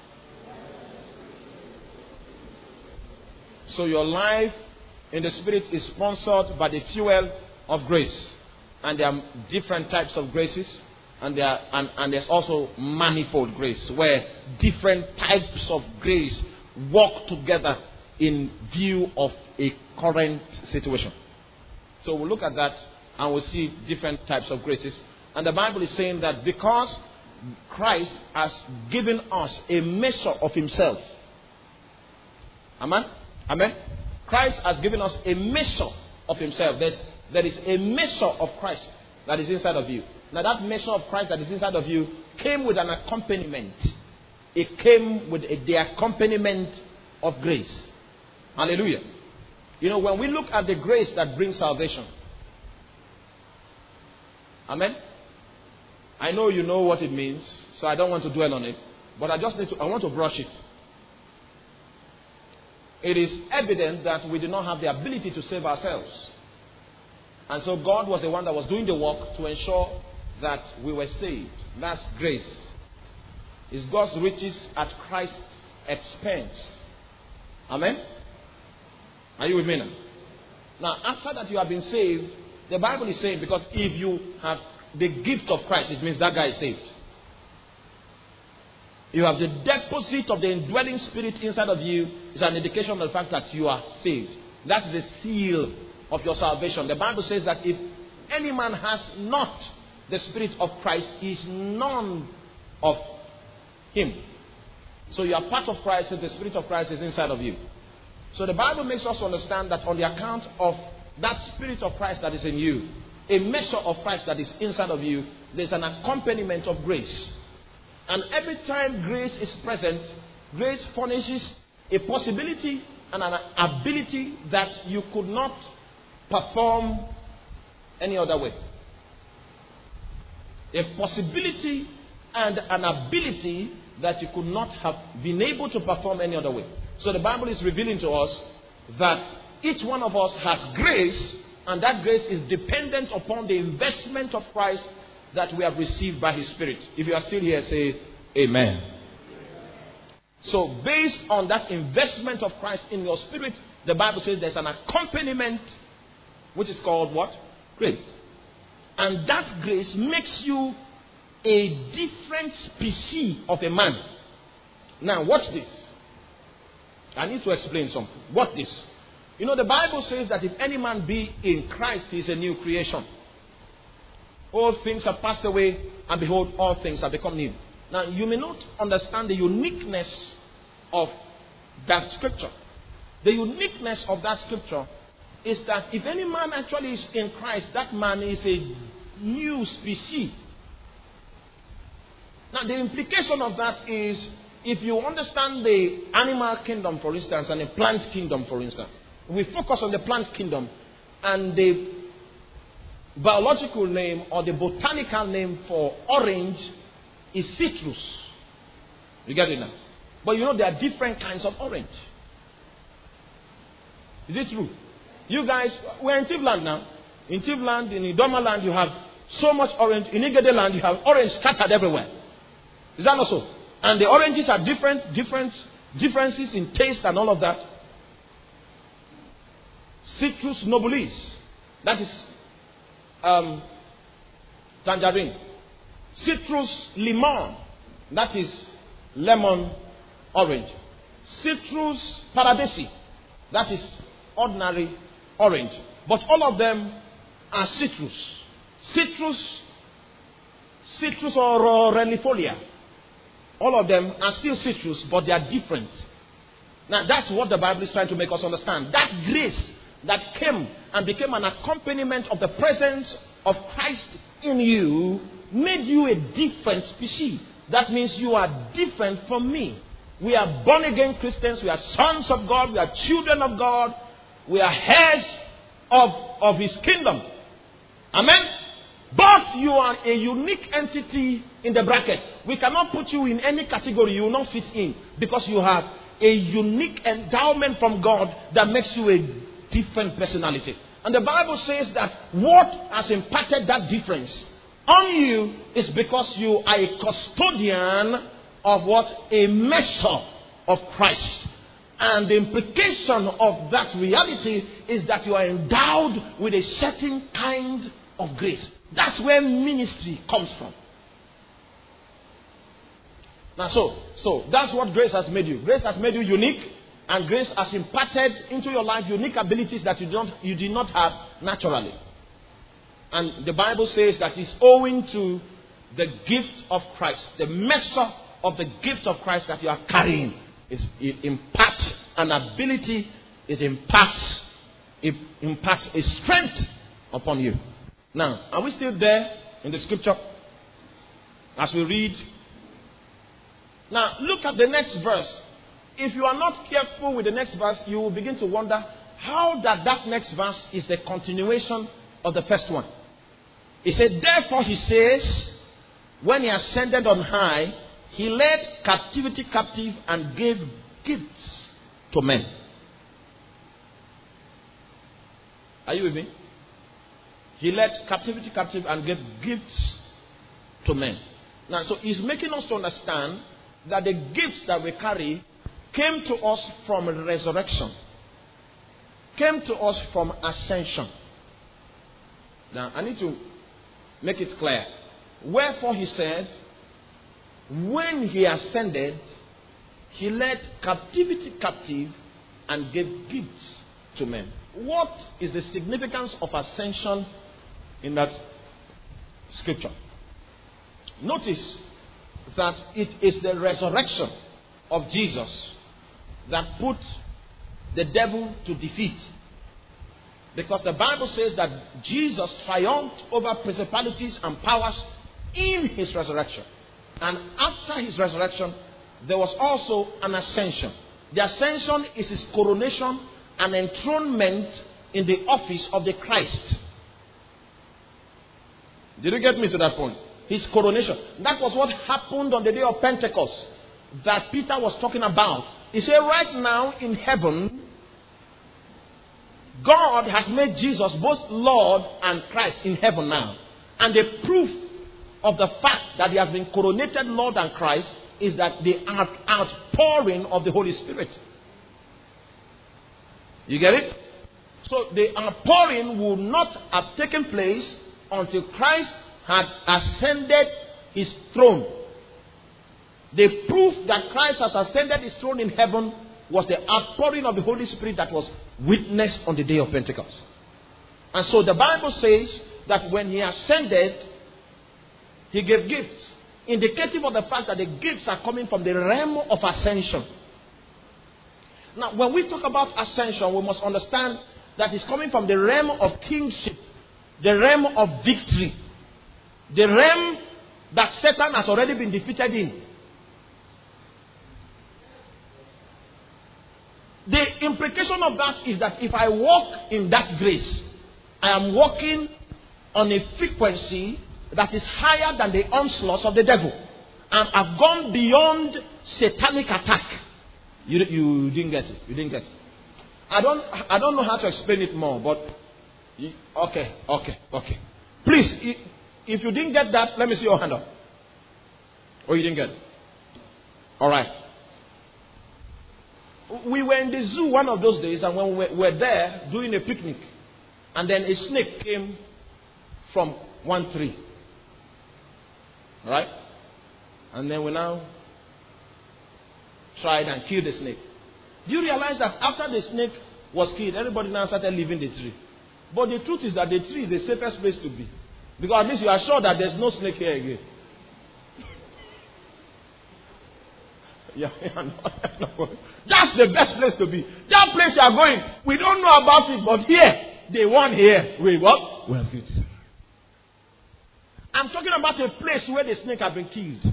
So your life in the Spirit is sponsored by the fuel of grace. And there are different types of graces. And there's also manifold grace, where different types of grace work together in view of a current situation. So we'll look at that and we'll see different types of graces. And the Bible is saying that because Christ has given us a measure of himself. Amen? Amen? Christ has given us a measure of himself. There is a measure of Christ that is inside of you. Now that measure of Christ that is inside of you came with an accompaniment. It came with the accompaniment of grace. Hallelujah. You know, when we look at the grace that brings salvation, Amen? I know you know what it means, so I don't want to dwell on it. But I want to brush it. It is evident that we do not have the ability to save ourselves. And so God was the one that was doing the work to ensure that we were saved. That's grace. It's God's riches at Christ's expense. Amen? Are you with me now? Now, after that you have been saved, the Bible is saying, because if you have the gift of Christ, it means that guy is saved. You have the deposit of the indwelling spirit inside of you. It's an indication of the fact that you are saved. That is the seal of your salvation. The Bible says that if any man has not the spirit of Christ, he is none of him. So you are part of Christ if the spirit of Christ is inside of you. So the Bible makes us understand that on the account of that spirit of Christ that is in you, a measure of Christ that is inside of you, there's an accompaniment of grace. And every time grace is present, grace furnishes a possibility and an ability that you could not perform any other way. A possibility and an ability that you could not have been able to perform any other way. So the Bible is revealing to us that each one of us has grace, and that grace is dependent upon the investment of Christ that we have received by His Spirit. If you are still here, say Amen. So based on that investment of Christ in your spirit, the Bible says there's an accompaniment which is called what? Grace. And that grace makes you a different species of a man. Now watch this. I need to explain something. Watch this. You know, the Bible says that if any man be in Christ, he is a new creation. All things have passed away, and behold, all things have become new. Now, you may not understand the uniqueness of that scripture. The uniqueness of that scripture is that if any man actually is in Christ, that man is a new species. Now, the implication of that is, if you understand the animal kingdom, for instance, and the plant kingdom, for instance, we focus on the plant kingdom, and the biological name or the botanical name for orange is citrus. You get it now? But you know there are different kinds of orange. Is it true? You guys, we're in Tivland now. In Tivland, in Idoma land, you have so much orange. In Igede land, you have orange scattered everywhere. Is that not so? And the oranges are differences in taste and all of that. Citrus nobilis, that is tangerine. Citrus limon, that is lemon orange. Citrus paradisi, that is ordinary orange. But all of them are citrus. Citrus or renifolia. All of them are still citrus, but they are different. Now that's what the Bible is trying to make us understand. That grace that came and became an accompaniment of the presence of Christ in you made you a different species. That means you are different from me. We are born again Christians. We are sons of God. We are children of God. We are heirs of His kingdom. Amen? But you are a unique entity in the bracket. We cannot put you in any category. You will not fit in, because you have a unique endowment from God that makes you a different personality. And the Bible says that what has imparted that difference on you is because you are a custodian of what? A measure of Christ. And the implication of that reality is that you are endowed with a certain kind of grace. That's where ministry comes from. Now so that's what grace has made you. Grace has made you unique, and grace has imparted into your life unique abilities that you did not have naturally. And the Bible says that it's owing to the gift of Christ, the measure of the gift of Christ that you are carrying. It imparts an ability, it imparts a strength upon you. Now, are we still there in the scripture? As we read. Now, look at the next verse. If you are not careful with the next verse, you will begin to wonder how that next verse is the continuation of the first one. He said, therefore he says, when he ascended on high, he led captivity captive and gave gifts to men. Are you with me? He led captivity captive and gave gifts to men. Now, so he's making us to understand that the gifts that we carry came to us from resurrection, came to us from ascension. Now, I need to make it clear. Wherefore he said, when he ascended, he led captivity captive and gave gifts to men. What is the significance of ascension in that scripture? Notice that it is the resurrection of Jesus that put the devil to defeat. Because the Bible says that Jesus triumphed over principalities and powers in his resurrection. And after his resurrection, there was also an ascension. The ascension is his coronation and enthronement in the office of the Christ. Did you get me to that point? His coronation. That was what happened on the day of Pentecost that Peter was talking about. He said, right now in heaven, God has made Jesus both Lord and Christ in heaven now. And the proof of the fact that he has been coronated Lord and Christ is that the outpouring of the Holy Spirit. You get it? So the outpouring will not have taken place until Christ had ascended his throne. The proof that Christ has ascended his throne in heaven was the outpouring of the Holy Spirit that was witnessed on the day of Pentecost. And so the Bible says that when he ascended, he gave gifts, indicative of the fact that the gifts are coming from the realm of ascension. Now, when we talk about ascension, we must understand that it's coming from the realm of kingship, the realm of victory, the realm that Satan has already been defeated in. The implication of that is that if I walk in that grace, I am walking on a frequency that is higher than the onslaughts of the devil. And I've gone beyond satanic attack. You didn't get it. You didn't get it. I don't know how to explain it more, but okay. Please, if you didn't get that, let me see your hand up. Or you didn't get it. All right. We were in the zoo one of those days, and when we were there doing a picnic, and then a snake came from one tree. All right? And then we now tried and killed the snake. Do you realize that after the snake was killed, everybody now started leaving the tree? But the truth is that the tree is the safest place to be. Because at least you are sure that there's no snake here again. Yeah, no. That's the best place to be. That place you are going, we don't know about it, but here, they want here. Wait, what? Well, good. I'm talking about a place where the snake has been killed.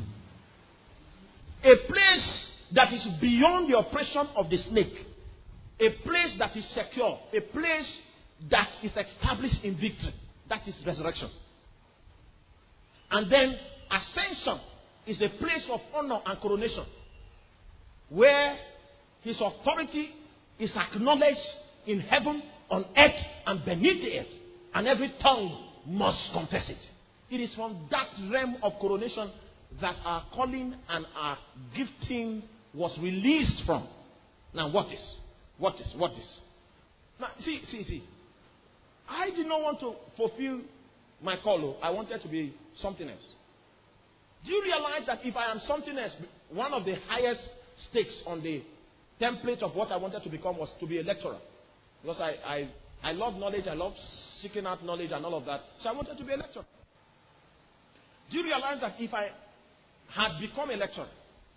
A place that is beyond the oppression of the snake. A place that is secure. A place that is established in victory. That is resurrection. And then ascension is a place of honor and coronation, where his authority is acknowledged in heaven, on earth, and beneath the earth. And every tongue must confess it. It is from that realm of coronation that our calling and our gifting was released from. Now, what is? Now, see. I did not want to fulfill my call. I wanted to be something else. Do you realize that if I am something else, one of the highest stakes on the template of what I wanted to become was to be a lecturer? Because I love knowledge, I love seeking out knowledge and all of that. So I wanted to be a lecturer. Do you realize that if I had become a lecturer,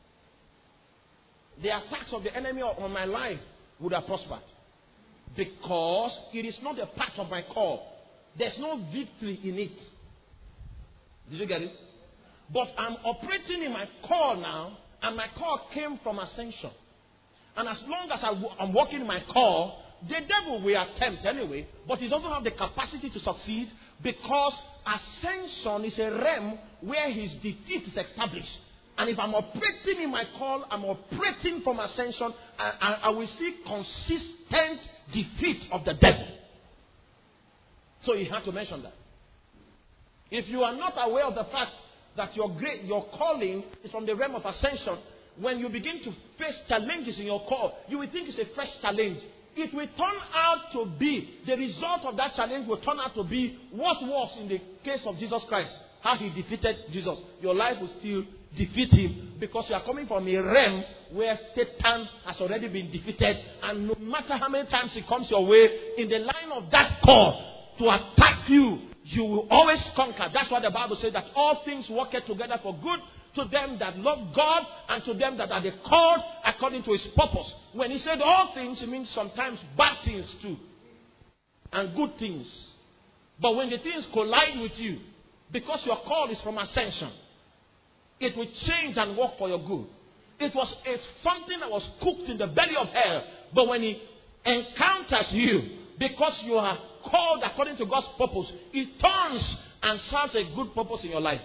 the attacks of the enemy on my life would have prospered? Because it is not a part of my call. There's no victory in it. Did you get it? But I'm operating in my call now, and my call came from ascension. And as long as I'm walking in my call, the devil will attempt anyway, but he doesn't have the capacity to succeed Because ascension is a realm where his defeat is established. And if I'm operating in my call, I'm operating from ascension, I will see consistent defeat of the devil. So he had to mention that. If you are not aware of the fact that your calling is from the realm of ascension, when you begin to face challenges in your call, you will think it's a fresh challenge. It will turn out to be, the result of that challenge will turn out to be what was in the case of Jesus Christ. How he defeated Jesus. Your life will still defeat him because you are coming from a realm where Satan has already been defeated. And no matter how many times he comes your way, in the line of that call to attack you, you will always conquer. That's why the Bible says that all things work together for good to them that love God and to them that are the called according to his purpose. When he said all things, it means sometimes bad things too. And good things. But when the things collide with you, because your call is from ascension, it will change and work for your good. It's something that was cooked in the belly of hell. But when it encounters you, because you are called according to God's purpose, it turns and serves a good purpose in your life.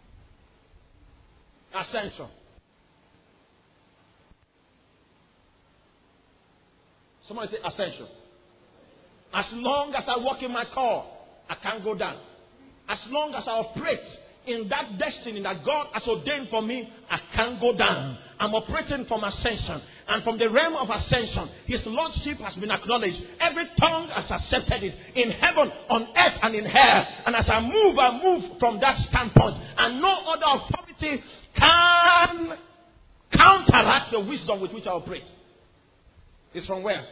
Ascension. Somebody say ascension. As long as I walk in my call, I can't go down. As long as I operate in that destiny that God has ordained for me, I can't go down. I'm operating from ascension. And from the realm of ascension, his lordship has been acknowledged. Every tongue has accepted it. In heaven, on earth, and in hell. And as I move from that standpoint. And no other authority can counteract the wisdom with which I operate. It's from where?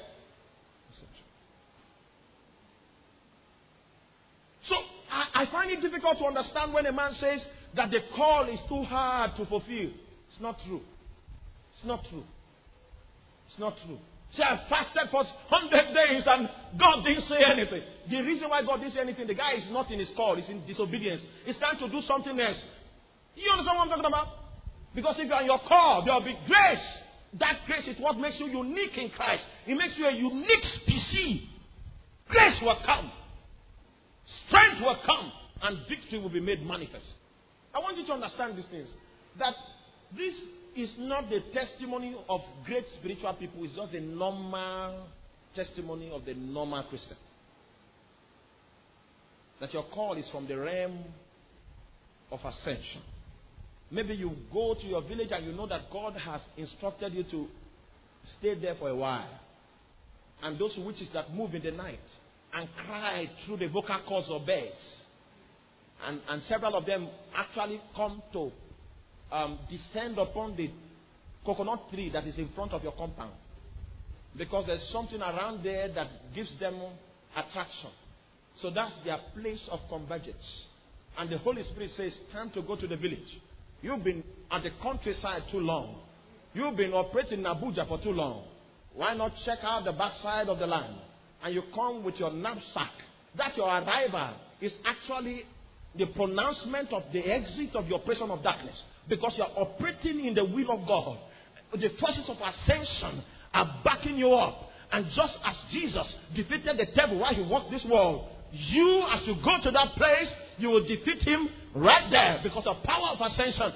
So, I find it difficult to understand when a man says that the call is too hard to fulfill. It's not true. It's not true. It's not true. See, I fasted for 100 days and God didn't say anything. The reason why God didn't say anything, the guy is not in his call. He's in disobedience. He's trying to do something else. You understand what I'm talking about? Because if you're in your call, there will be grace. That grace is what makes you unique in Christ. It makes you a unique species. Grace will come. Strength will come. And victory will be made manifest. I want you to understand these things. That this is not the testimony of great spiritual people. It's just the normal testimony of the normal Christian. That your call is from the realm of ascension. Maybe you go to your village and you know that God has instructed you to stay there for a while. And those witches that move in the night and cry through the vocal cords of birds. And several of them actually come to descend upon the coconut tree that is in front of your compound. Because there's something around there that gives them attraction. So that's their place of convergence. And the Holy Spirit says, time to go to the village. You've been at the countryside too long. You've been operating in Abuja for too long. Why not check out the backside of the land? And you come with your knapsack. That your arrival is actually the pronouncement of the exit of the oppression of darkness. Because you are operating in the will of God. The forces of ascension are backing you up. And just as Jesus defeated the devil while he walked this world, you, as you go to that place, you will defeat him right there. Because the power of ascension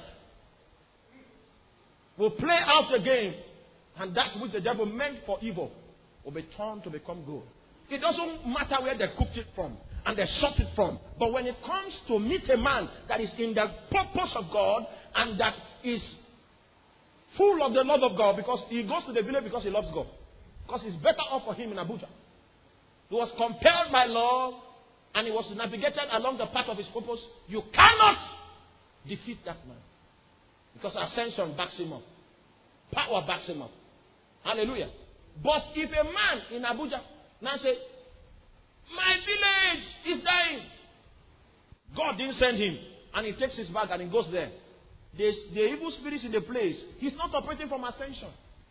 will play out the game. And that which the devil meant for evil will be turned to become good. It doesn't matter where they cooked it from and they shot it from. But when it comes to meet a man that is in the purpose of God and that is full of the love of God, because he goes to the village because he loves God. Because it's better off for him in Abuja. He was compelled by love and he was navigated along the path of his purpose. You cannot defeat that man. Because ascension backs him up. Power backs him up. Hallelujah. But if a man in Abuja now say, my village is dying. God didn't send him. And he takes his bag and he goes there. The evil spirits in the place. He's not operating from ascension.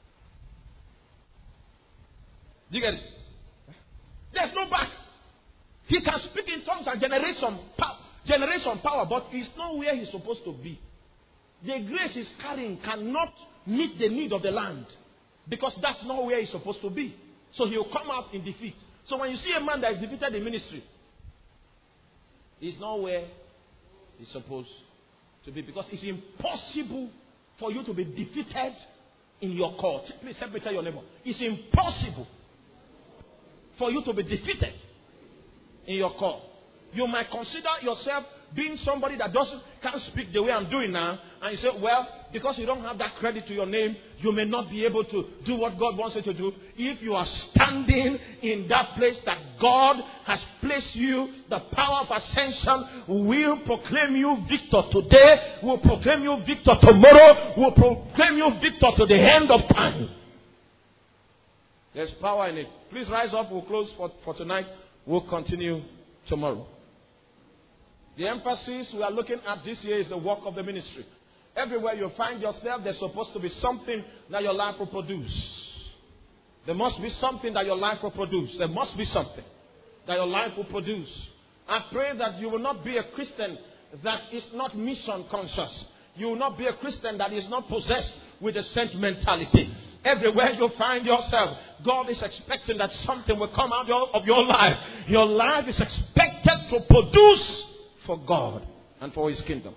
Do you get it? There's no back. He can speak in tongues and generate some power, but he's not where he's supposed to be. The grace he's carrying cannot meet the need of the land. Because that's not where he's supposed to be. So he'll come out in defeat. So when you see a man that is defeated in ministry, He's not where he's supposed to be, because it's impossible for you to be defeated in your court. Please help me tell your neighbor. It's impossible for you to be defeated in your court. You might consider yourself being somebody that can't speak the way I'm doing now, and you say, well, because you don't have that credit to your name, you may not be able to do what God wants you to do. If you are standing in that place that God has placed you, the power of ascension will proclaim you victor today, will proclaim you victor tomorrow, will proclaim you victor to the end of time. There's power in it. Please rise up. We'll close for tonight. We'll continue tomorrow. The emphasis we are looking at this year is the work of the ministry. Everywhere you find yourself, there's supposed to be something that your life will produce. There must be something that your life will produce. There must be something that your life will produce. I pray that you will not be a Christian that is not mission conscious. You will not be a Christian that is not possessed with a saint mentality. Everywhere you find yourself, God is expecting that something will come out of your life. Your life is expected to produce for God and for His kingdom.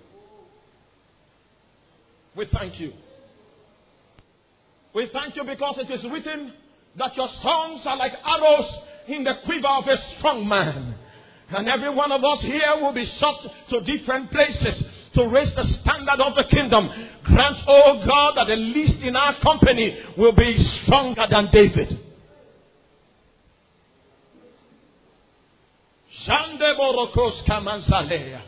We thank you. We thank you because it is written that your songs are like arrows in the quiver of a strong man. And every one of us here will be shot to different places to raise the standard of the kingdom. Grant, oh God, that the least in our company will be stronger than David. Shande borokos kamanzalea.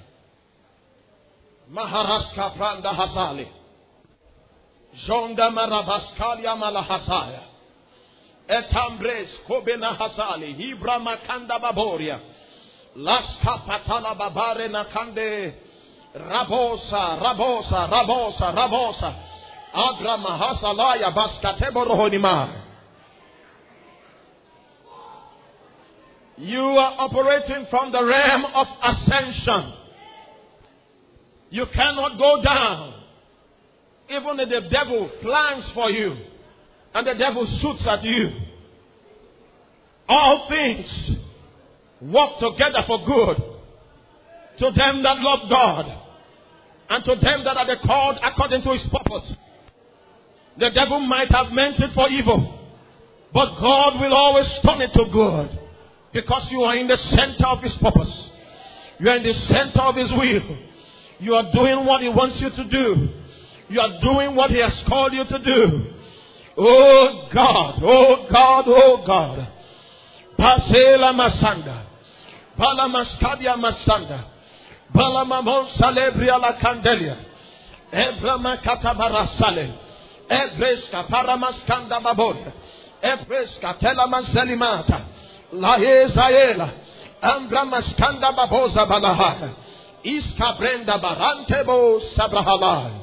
Maharaska pranda hazali. Jonda marabaskalia malahazaya. Etambres kobena hazali. Hibra makanda baboria. Laska patala babare nakande. Rabosa, rabosa, rabosa, rabosa. Agra mahasalaya baskatebo rohonimar. You are operating from the realm of ascension. You cannot go down. Even if the devil plans for you and the devil shoots at you, all things work together for good to them that love God and to them that are called according to His purpose. The devil might have meant it for evil, but God will always turn it to good. Because you are in the center of His purpose. You are in the center of His will. You are doing what He wants you to do. You are doing what He has called you to do. Oh God, oh God, oh God. Pasela masanda. Bala maskadia masanda. Bala mamon salebria la candelia. Ebra makata barasale. Ebreska paramaskanda baboria. Ebreska tela manselimata. La Ezaela, Ambra Maskanda Baboza Balaha, Iska Brenda Barantebo Sabrahala.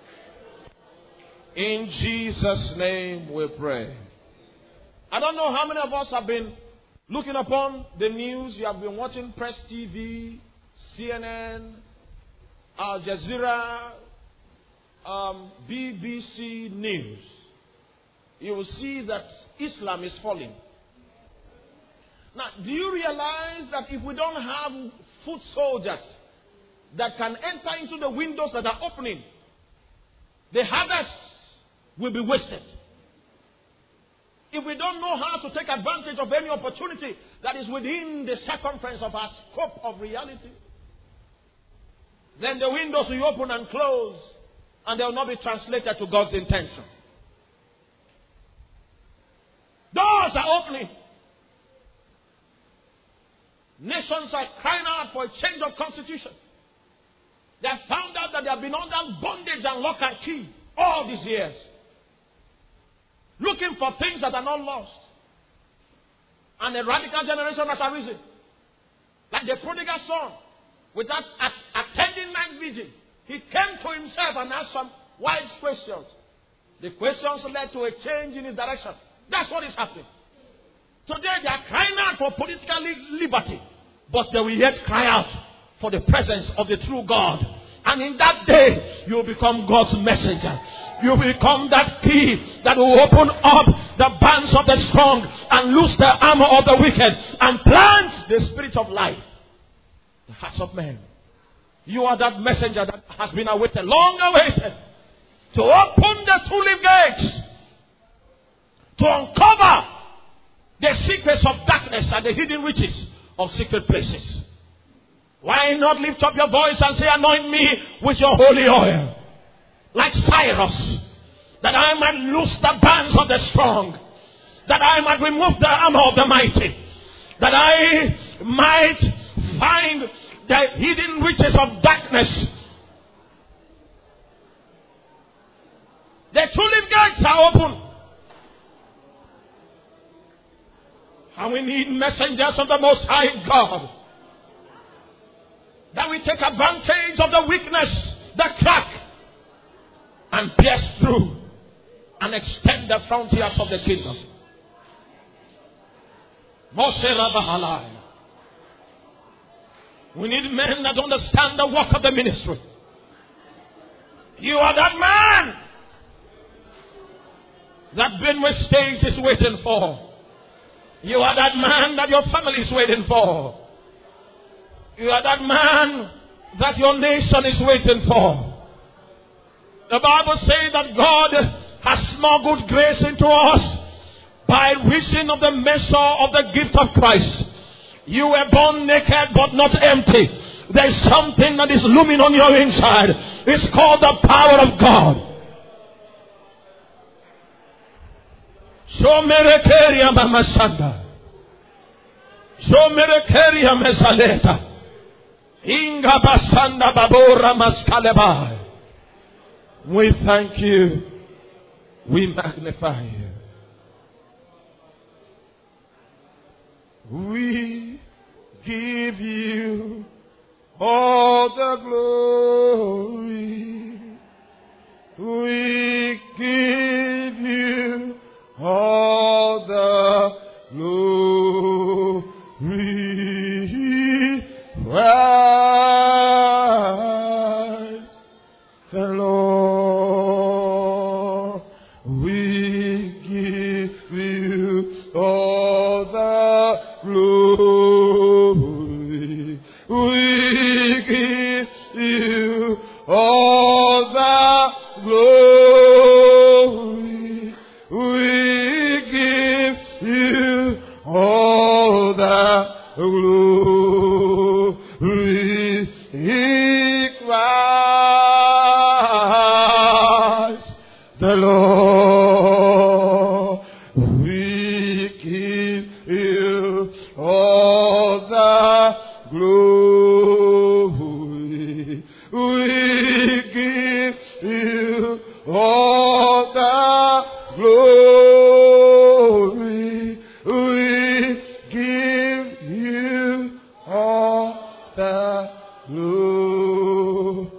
In Jesus' name we pray. I don't know how many of us have been looking upon the news. You have been watching Press TV, CNN, Al Jazeera, BBC News. You will see that Islam is falling. Now, do you realize that if we don't have foot soldiers that can enter into the windows that are opening, the harvest will be wasted? If we don't know how to take advantage of any opportunity that is within the circumference of our scope of reality, then the windows will open and close and they will not be translated to God's intention. Doors are opening. Nations are crying out for a change of constitution. They have found out that they have been under bondage and lock and key all these years, looking for things that are not lost. And a radical generation has arisen, like the prodigal son, without attending night vigil. He came to himself and asked some wise questions. The questions led to a change in his direction. That's what is happening. Today they are crying out for political liberty, but they will yet cry out for the presence of the true God. And in that day, you will become God's messenger. You will become that key that will open up the bands of the strong and loose the armor of the wicked and plant the spirit of life the hearts of men. You are that messenger that has been awaited, long awaited, to open the tulip gates, to uncover the secrets of darkness and the hidden riches of secret places. Why not lift up your voice and say, anoint me with your holy oil, like Cyrus, that I might loose the bands of the strong, that I might remove the armor of the mighty, that I might find the hidden riches of darkness. The tulip gates are open. And we need messengers of the Most High God, that we take advantage of the weakness, the crack, and pierce through and extend the frontiers of the kingdom. We need men that understand the work of the ministry. You are that man that Benway Stage is waiting for. You are that man that your family is waiting for. You are that man that your nation is waiting for. The Bible says that God has smuggled grace into us by reason of the measure of the gift of Christ. You were born naked but not empty. There is something that is looming on your inside. It's called the power of God. Shomerekeria mamasanda. Shomerekeria mesaleta. Inga basanda babora maskalebai. We thank you. We magnify you. We give you all the glory. We give you all the glory. Praise the Lord. We give you all the glory. We give you all the glory. We give you all the glory. Christ the Lord. We give you all the glory. We give you all the glory. We give you all the glory.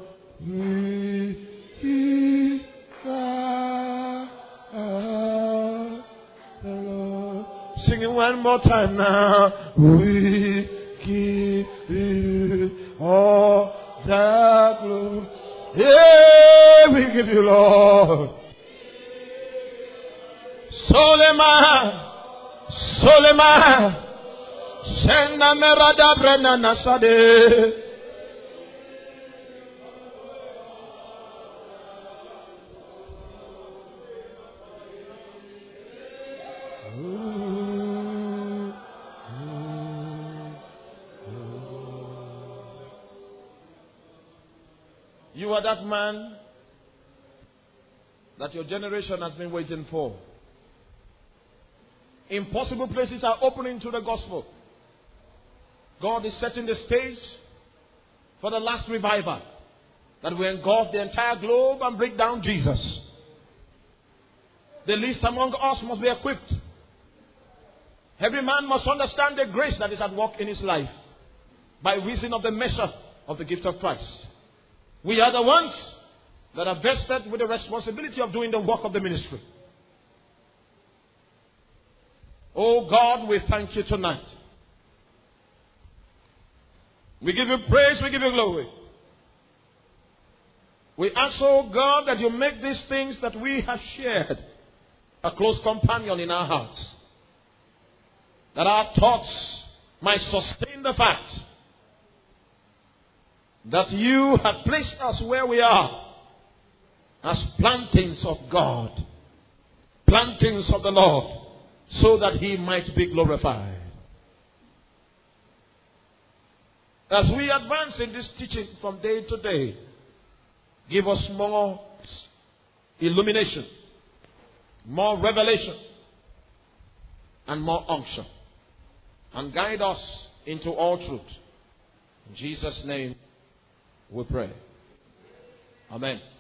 Sing it one more time now. We give you all the glory. Yeah, we give you, Lord. Solema, Solema, Senda merada brena nasade. You are that man that your generation has been waiting for. Impossible places are opening to the gospel. God is setting the stage for the last revival that will engulf the entire globe and break down Jesus. The least among us must be equipped. Every man must understand the grace that is at work in his life by reason of the measure of the gift of Christ. We are the ones that are vested with the responsibility of doing the work of the ministry. Oh God, we thank you tonight. We give you praise, we give you glory. We ask, oh God, that you make these things that we have shared a close companion in our hearts. That our thoughts might sustain the fact that you have placed us where we are as plantings of God, plantings of the Lord, so that He might be glorified. As we advance in this teaching from day to day, give us more illumination, more revelation, and more unction, and guide us into all truth. In Jesus' name we pray. Amen.